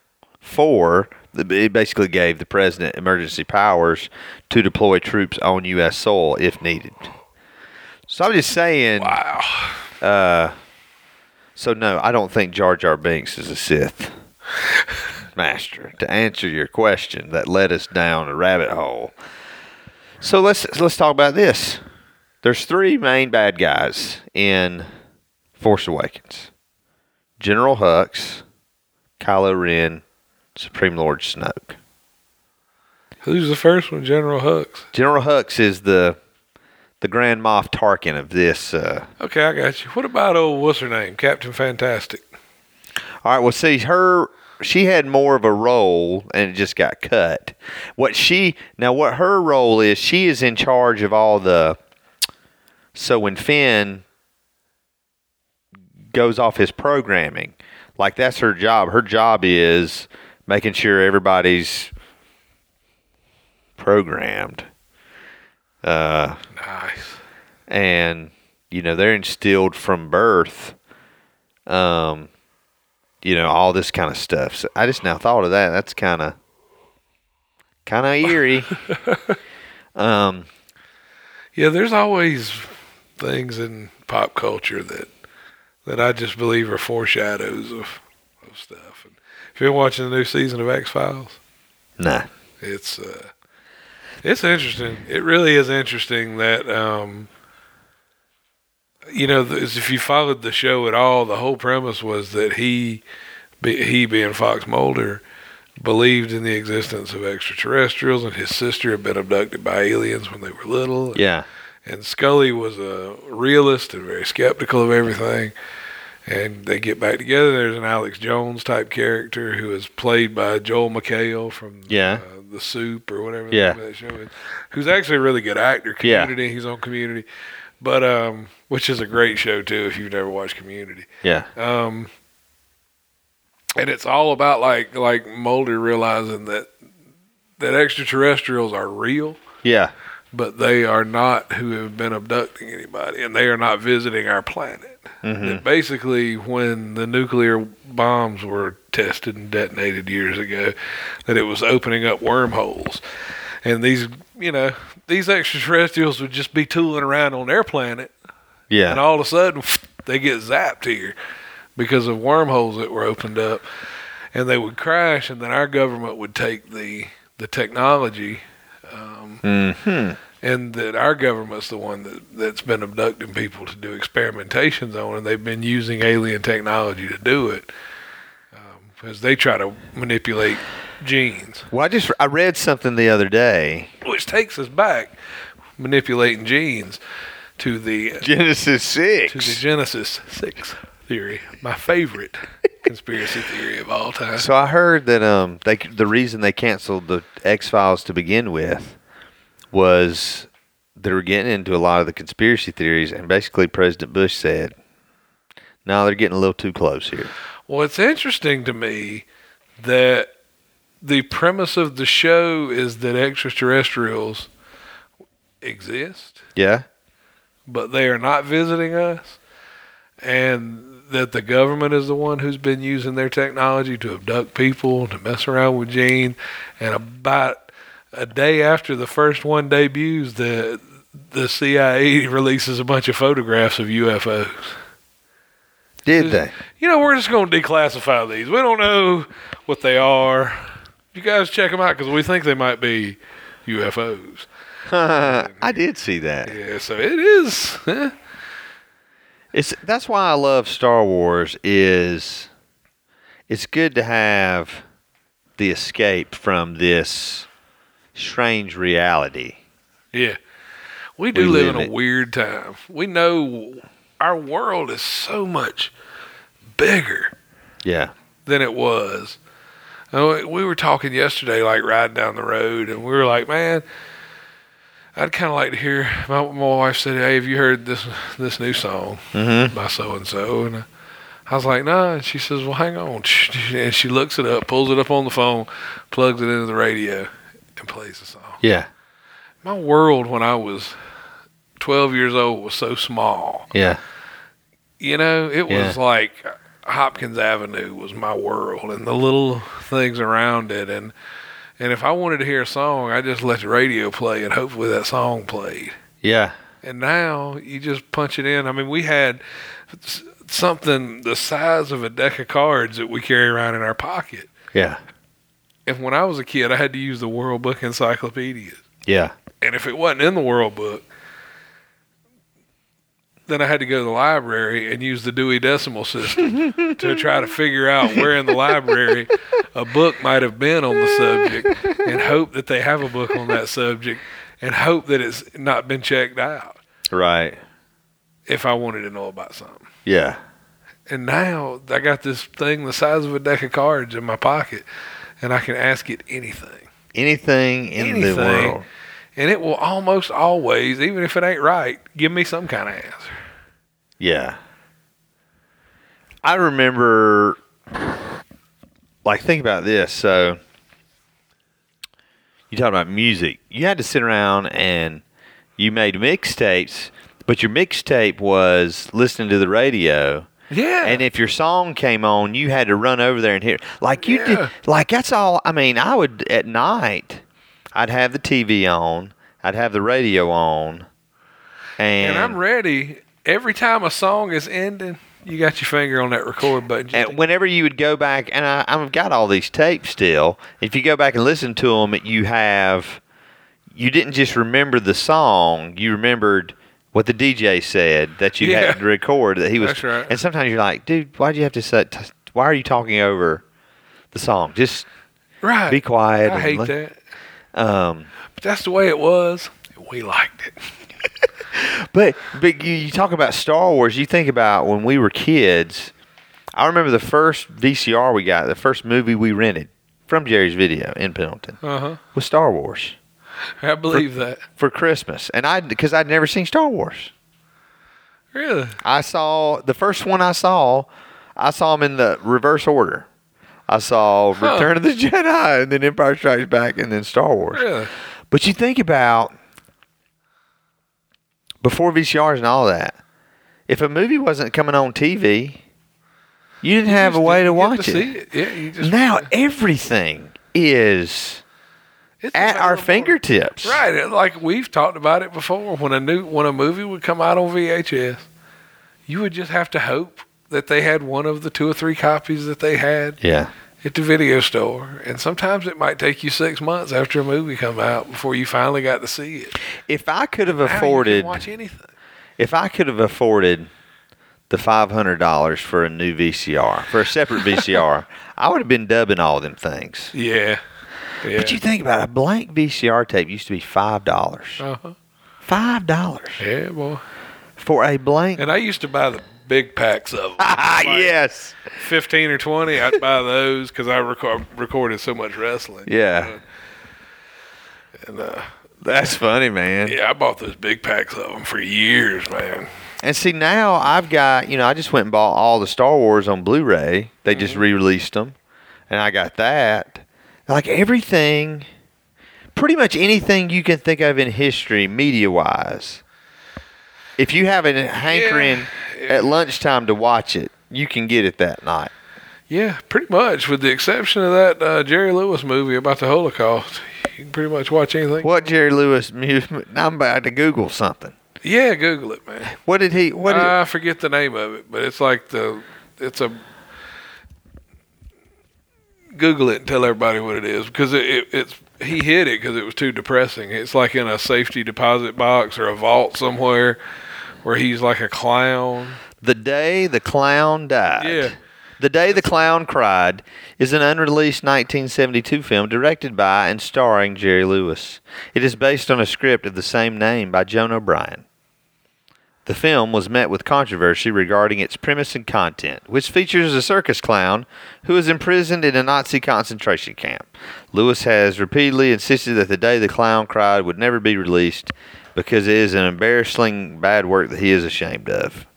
it basically gave the president emergency powers to deploy troops on U.S. soil if needed. So I'm just saying. Wow. So no, I don't think Jar Jar Binks is a Sith master. To answer your question, that led us down a rabbit hole. So let's talk about this. There's 3 main bad guys in Force Awakens: General Hux, Kylo Ren, Supreme Lord Snoke. Who's the first one? General Hux. General Hux is the Grand Moff Tarkin of this. Okay, I got you. What about what's her name? Captain Fantastic. All right, well, see, she had more of a role, and it just got cut. What her role is, she is in charge of all the. So when Finn goes off his programming, like that's her job. Her job is making sure everybody's programmed. Nice. And they're instilled from birth. All this kind of stuff. So I just now thought of that. That's kind of eerie. Yeah, there's always things in pop culture that I just believe are foreshadows of stuff. And if you're watching the new season of X-Files, nah, it's interesting. It really is interesting that if you followed the show at all, the whole premise was that he being Fox Mulder believed in the existence of extraterrestrials, and his sister had been abducted by aliens when they were little. Yeah. And Scully was a realist and very skeptical of everything. And they get back together. There's an Alex Jones type character who is played by Joel McHale from The Soup or whatever the name of that show is, who's actually a really good actor. Community, he's on Community, but which is a great show too if you've never watched Community. Yeah. And it's all about like Mulder realizing that extraterrestrials are real. Yeah. But they are not who have been abducting anybody, and they are not visiting our planet. Mm-hmm. That basically, when the nuclear bombs were tested and detonated years ago, that it was opening up wormholes. And these extraterrestrials would just be tooling around on their planet. Yeah. And all of a sudden, they get zapped here because of wormholes that were opened up. And they would crash, and then our government would take the technology. And that our government's the one that's been abducting people to do experimentations on, and they've been using alien technology to do it because they try to manipulate genes. Well, I read something the other day, Which takes us back, manipulating genes, to the Genesis 6. To the Genesis 6 theory, my favorite conspiracy theory of all time. So I heard that the reason they canceled the X-Files to begin with was they were getting into a lot of the conspiracy theories, and basically President Bush said, no, they're getting a little too close here. Well, it's interesting to me that the premise of the show is that extraterrestrials exist. Yeah. But they are not visiting us, and that the government is the one who's been using their technology to abduct people, to mess around with genes, and about a day after the first one debuts, the CIA releases a bunch of photographs of UFOs. Did they? We're just going to declassify these. We don't know what they are. You guys check them out because we think they might be UFOs. I did see that. Yeah, so it is. That's why I love Star Wars. It's good to have the escape from this strange reality. Yeah. We do live in a weird time. We know our world is so much bigger than it was. We were talking yesterday, like riding down the road, and we were like, man, I'd kind of like to hear, my wife said, hey, have you heard this new song by so-and-so? And I was like, no. And she says, well, hang on. And she looks it up, pulls it up on the phone, plugs it into the radio, and plays the song. Yeah. My world when I was 12 years old was so small. Yeah. It was like Hopkins Avenue was my world, and the little things around it. And if I wanted to hear a song, I just let the radio play, and hopefully that song played. Yeah. And now you just punch it in. I mean, we had something the size of a deck of cards that we carry around in our pocket. Yeah. And when I was a kid, I had to use the World Book Encyclopedia. Yeah. And if it wasn't in the World Book, then I had to go to the library and use the Dewey Decimal System to try to figure out where in the library a book might have been on the subject, and hope that they have a book on that subject, and hope that it's not been checked out Right. if I wanted to know about something. Yeah. And now I got this thing the size of a deck of cards in my pocket, and I can ask it anything. Anything in the world. And it will almost always, even if it ain't right, give me some kind of answer. Yeah. I remember, like, think about this. So, you talk about music. You had to sit around and you made mixtapes, but your mixtape was listening to the radio. Yeah. And if your song came on, you had to run over there and hear. Like, you did. Like, that's all. I mean, I would, at night, I'd have the TV on. I'd have the radio on. And I'm ready. Every time a song is ending, you got your finger on that record button. And whenever you would go back, and I've got all these tapes still. If you go back and listen to them, you didn't just remember the song. You remembered what the DJ said that you had to record. That he was. That's right. And sometimes you're like, dude, why'd you have to say? Why are you talking over the song? Just be quiet. I hate that. But that's the way it was. We liked it. But you talk about Star Wars. You think about when we were kids. I remember the first VCR we got, the first movie we rented from Jerry's Video in Pendleton was Star Wars. I believe that. For Christmas. And because I'd never seen Star Wars. Really? I saw, the first one I saw them in the reverse order. I saw Return of the Jedi, and then Empire Strikes Back, and then Star Wars. Really? But you think about, before VCRs and all that, if a movie wasn't coming on TV, you didn't have a way to watch it. Yeah, you just now everything is at our fingertips. Right, like we've talked about it before. When a movie would come out on VHS, you would just have to hope that they had one of the 2 or 3 copies that they had at the video store. And sometimes it might take you 6 months after a movie come out before you finally got to see it. If I could have You afforded, can watch anything. if I could have afforded the $500 for a new VCR, for a separate VCR, I would have been dubbing all them things. Yeah. But you think about it, a blank VCR tape used to be $5. $5. Yeah, boy. For a blank. And I used to buy the big packs of them. Yes. 15 or 20, I'd buy those because I recorded so much wrestling. Yeah. And that's funny, man. yeah, I bought those big packs of them for years, man. And see, now I've got, I just went and bought all the Star Wars on Blu-ray. They just re-released them. And I got that. Like everything, pretty much anything you can think of in history, media-wise. If you have a hankering at lunchtime to watch it, you can get it that night. Yeah, pretty much, with the exception of that Jerry Lewis movie about the Holocaust. You can pretty much watch anything. What Jerry Lewis movie? I'm about to Google something. Yeah, Google it, man. What did he? I forget the name of it, but it's like Google it and tell everybody what it is, because he hid it because it was too depressing. It's like in a safety deposit box or a vault somewhere where he's like a clown. The Day the Clown Died. Yeah. The Day the Clown Cried is an unreleased 1972 film directed by and starring Jerry Lewis. It is based on a script of the same name by Joan O'Brien. The film was met with controversy regarding its premise and content, which features a circus clown who is imprisoned in a Nazi concentration camp. Lewis has repeatedly insisted that The Day the Clown Cried would never be released because it is an embarrassing bad work that he is ashamed of.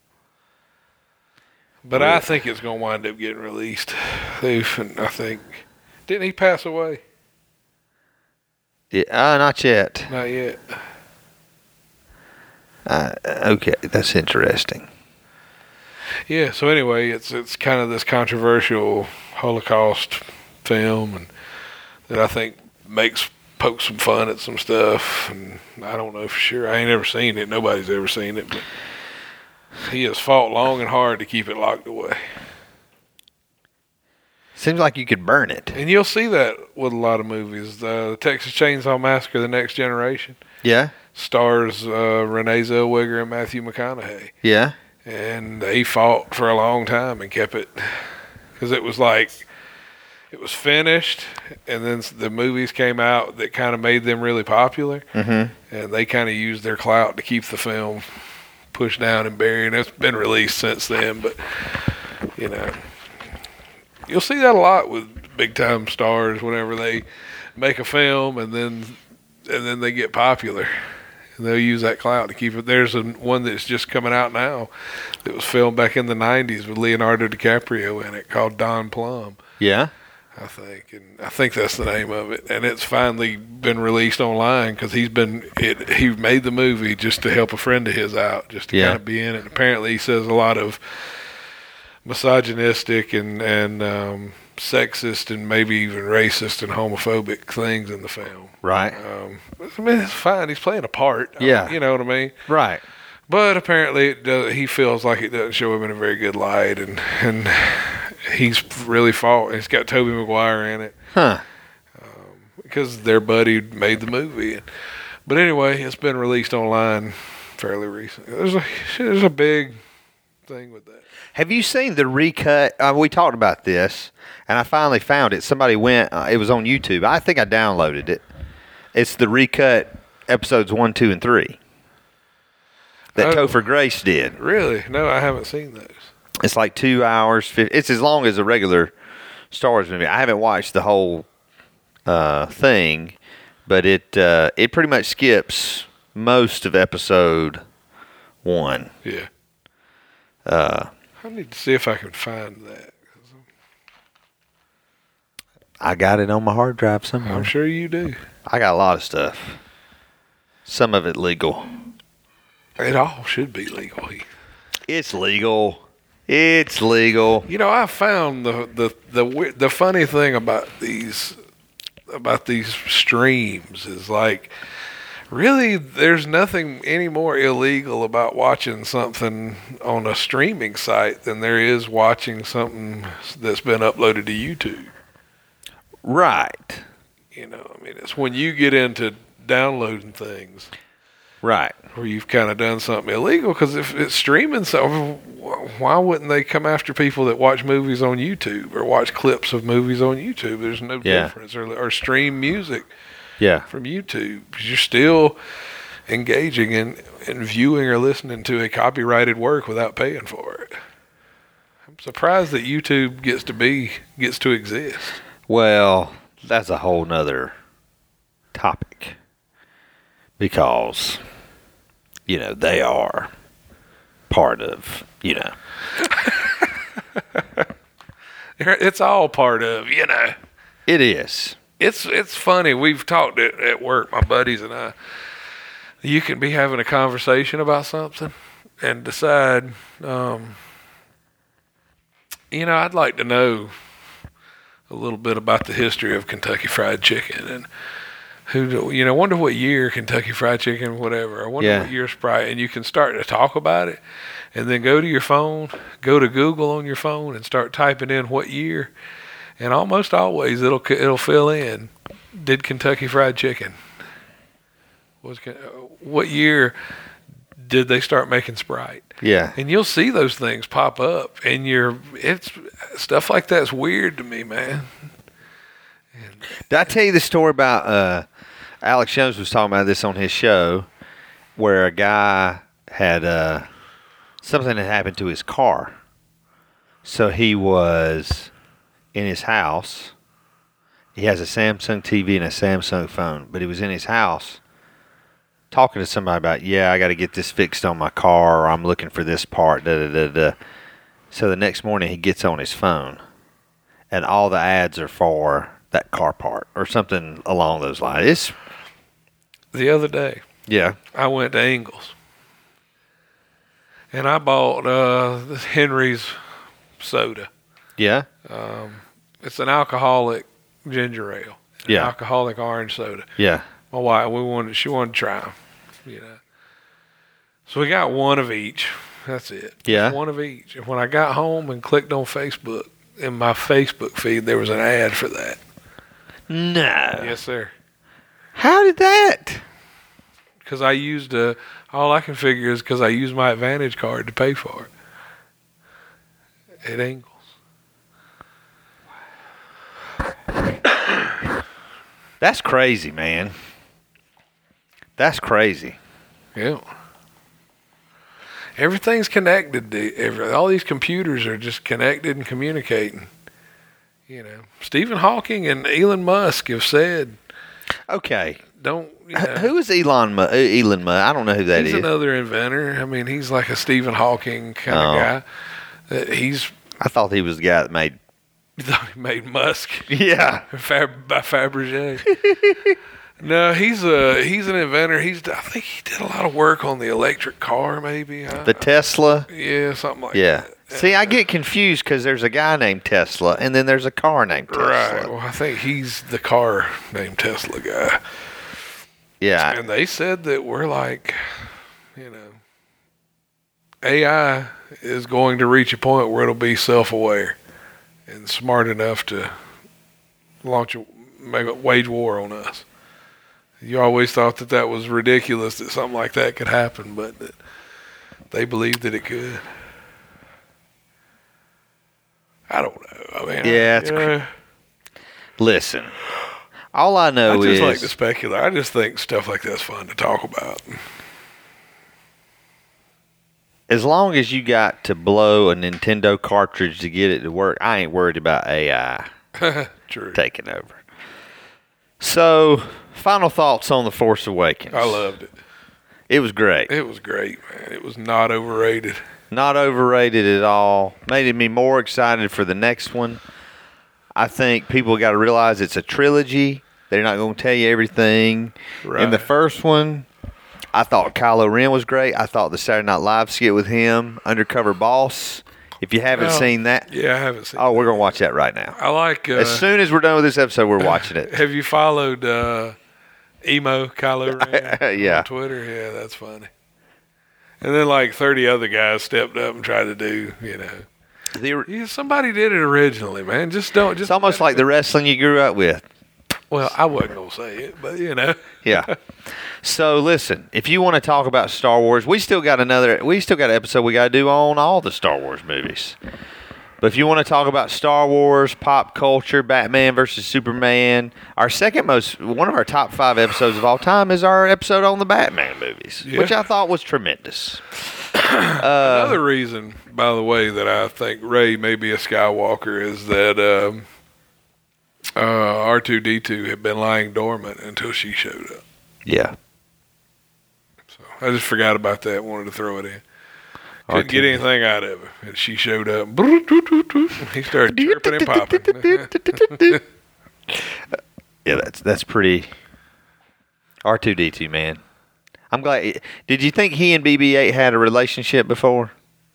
But I think it's going to wind up getting released. I think. Didn't he pass away? Yeah, not yet. Not yet. Okay, that's interesting. Yeah, so anyway, it's kind of this controversial Holocaust film, and that I think makes poke some fun at some stuff. And I don't know for sure. I ain't ever seen it. Nobody's ever seen it. But he has fought long and hard to keep it locked away. Seems like you could burn it. And you'll see that with a lot of movies. The Texas Chainsaw Massacre: The Next Generation Yeah. stars Renee Zellweger and Matthew McConaughey. Yeah. And they fought for a long time and kept it, because it was like, it was finished, and then the movies came out that kind of made them really popular, and they kind of used their clout to keep the film pushed down and buried. And it's been released since then, but you know, you'll see that a lot with big time stars whenever they make a film and then they get popular. They'll use that clout to keep it. There's one that's just coming out now that was filmed back in the 90s with Leonardo DiCaprio in it, called Don Plum, Yeah. I think. And I think that's the name of it. And it's finally been released online because he made the movie just to help a friend of his out, just to kind of be in it. Apparently he says a lot of misogynistic and sexist and maybe even racist and homophobic things in the film. Right. I mean, it's fine. He's playing a part. Yeah. You know what I mean? Right. But apparently he feels like it doesn't show him in a very good light, and he's really fought. It's got Tobey Maguire in it. Huh. Because their buddy made the movie. But anyway, it's been released online fairly recently. There's a big thing with that. Have you seen the recut? We talked about this, and I finally found it. Somebody went, it was on YouTube. I think I downloaded it. It's the recut episodes 1, 2, and 3 that Topher Grace did. Really? No, I haven't seen those. It's like 2 hours. It's as long as a regular Star Wars movie. I haven't watched the whole thing, but it pretty much skips most of episode 1. Yeah. I need to see if I can find that. I got it on my hard drive somewhere. I'm sure you do. I got a lot of stuff. Some of it legal. It all should be legal. It's legal. It's legal. You know, I found the funny thing about these streams is, like, really there's nothing any more illegal about watching something on a streaming site than there is watching something that's been uploaded to YouTube. Right. You know, I mean, it's when you get into downloading things, Right. where you've kind of done something illegal. Because if it's streaming, so why wouldn't they come after people that watch movies on YouTube or watch clips of movies on YouTube? There's no difference. Or stream music from YouTube. You're still engaging in viewing or listening to a copyrighted work without paying for it. I'm surprised that YouTube gets to exist. Well, that's a whole nother topic. Because, they are part of, It's all part of, It is. It's funny. We've talked at work, my buddies and I. You can be having a conversation about something and decide, I'd like to know a little bit about the history of Kentucky Fried Chicken and wonder what year Kentucky Fried Chicken, whatever. I wonder what year Sprite, and you can start to talk about it, and then go to your phone, go to Google on your phone, and start typing in what year, and almost always it'll fill in. Did Kentucky Fried Chicken? What year did they start making Sprite? Yeah. And you'll see those things pop up, and it's stuff like that's weird to me, man. Did I tell you the story about Alex Jones was talking about this on his show, where a guy had something had happened to his car. So he was in his house. He has a Samsung TV and a Samsung phone, but he was in his house talking to somebody about, I got to get this fixed on my car, or I'm looking for this part, So the next morning he gets on his phone, and all the ads are for that car part or something along those lines. The other day, I went to Ingles, and I bought Henry's soda. Yeah. It's an alcoholic ginger ale, Yeah. Alcoholic orange soda. Yeah. My wife, she wanted to try them, you know. So we got one of each. That's it. Yeah. Just one of each. And when I got home and clicked on Facebook, in my Facebook feed, there was an ad for that. No. Yes, sir. How did that? Because I used all I can figure is because I used my Advantage card to pay for it. At Ingles. That's crazy, man. That's crazy. Yeah. Everything's connected. All these computers are just connected and communicating. You know, Stephen Hawking and Elon Musk have said, Okay. don't, you know. Who is Elon Musk? I don't know who that He's is. another inventor. I mean, he's like a Stephen Hawking kind of guy. I thought he was the guy that made. He made Musk Yeah. by Fabergé. No, he's an inventor. I think he did a lot of work on the electric car, maybe. The Tesla. Yeah, something like Yeah. that. See, I get confused because there's a guy named Tesla, and then there's a car named Tesla. Right. Well, I think he's the car named Tesla guy. Yeah. And they said that we're like, you know, AI is going to reach a point where it'll be self-aware and smart enough to wage war on us. You always thought that was ridiculous that something like that could happen, but that they believed that it could. I don't know. I mean, Yeah, listen, all I know I just is like to speculate. I just think stuff like that's fun to talk about. as long as you got to blow a Nintendo cartridge to get it to work, I ain't worried about AI True. taking over. So, final thoughts on The Force Awakens. I loved it. It was great. It was great, man. It was not overrated. Not overrated at all. Made me more excited for the next one. I think people got to realize it's a trilogy. They're not going to tell you everything. Right. In the first one, I thought Kylo Ren was great. I thought the Saturday Night Live skit with him, Undercover Boss. If you haven't seen that, Yeah, I haven't seen oh, we're going to watch that right now. I like... As soon as we're done with this episode, we're watching it. Have you followed Emo Kylo Ren Yeah. on Twitter? Yeah, that's funny. And then like 30 other guys stepped up and tried to do, you know. Yeah, somebody did it originally, man. It's almost like the wrestling you grew up with. Well, I wasn't going to say it, but you know. Yeah. So listen, if you want to talk about Star Wars, we still got an episode we got to do on all the Star Wars movies. But if you want to talk about Star Wars, pop culture, Batman versus Superman, one of our top 5 episodes of all time is our episode on the Batman movies, which I thought was tremendous. Another reason, by the way, that I think Rey may be a Skywalker is that R2-D2 had been lying dormant until she showed up. Yeah. So I just forgot about that. Wanted to throw it in. Couldn't get anything out of her. And she showed up. He started chirping and popping. Yeah, that's pretty. R2-D2, man. I'm glad. Did you think he and BB-8 had a relationship before?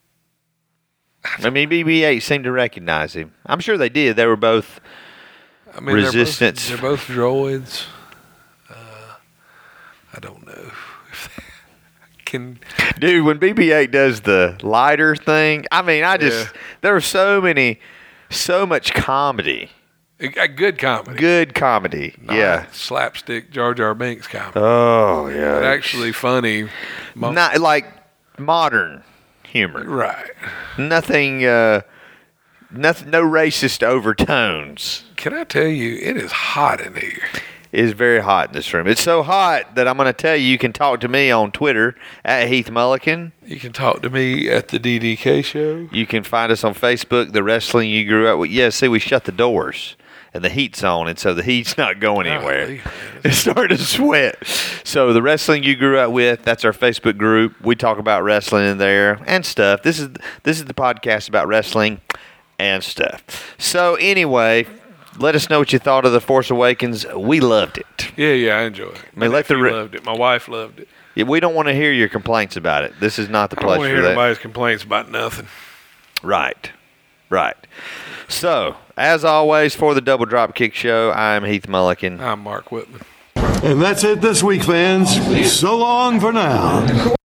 I mean, BB-8 seemed to recognize him. I'm sure they did. They were both Resistance. They're both droids. I don't know. Dude, when BB-8 does the lighter thing, I mean, there was so much comedy. A good comedy. Good comedy, yeah. Slapstick Jar Jar Binks comedy. Oh, yeah. But actually funny. Not like modern humor. Right. Nothing, no racist overtones. Can I tell you, it is hot in here. It is very hot in this room. It's so hot that I'm going to tell you can talk to me on Twitter at Heath Mullican. You can talk to me at the DDK Show. You can find us on Facebook, The Wrestling You Grew Up With. Yeah, see, we shut the doors and the heat's on, and so the heat's not going anywhere. It's starting to sweat. So The Wrestling You Grew Up With, that's our Facebook group. We talk about wrestling in there and stuff. This is the podcast about wrestling and stuff. So anyway, let us know what you thought of The Force Awakens. We loved it. Yeah, I enjoyed it. My nephew loved it. My wife loved it. Yeah, we don't want to hear your complaints about it. This is not the place for that. I don't want to hear anybody's complaints about nothing. Right. Right. So, as always, for the Double Drop Kick Show, I'm Heath Mulliken. I'm Mark Whitman. And that's it this week, fans. So long for now.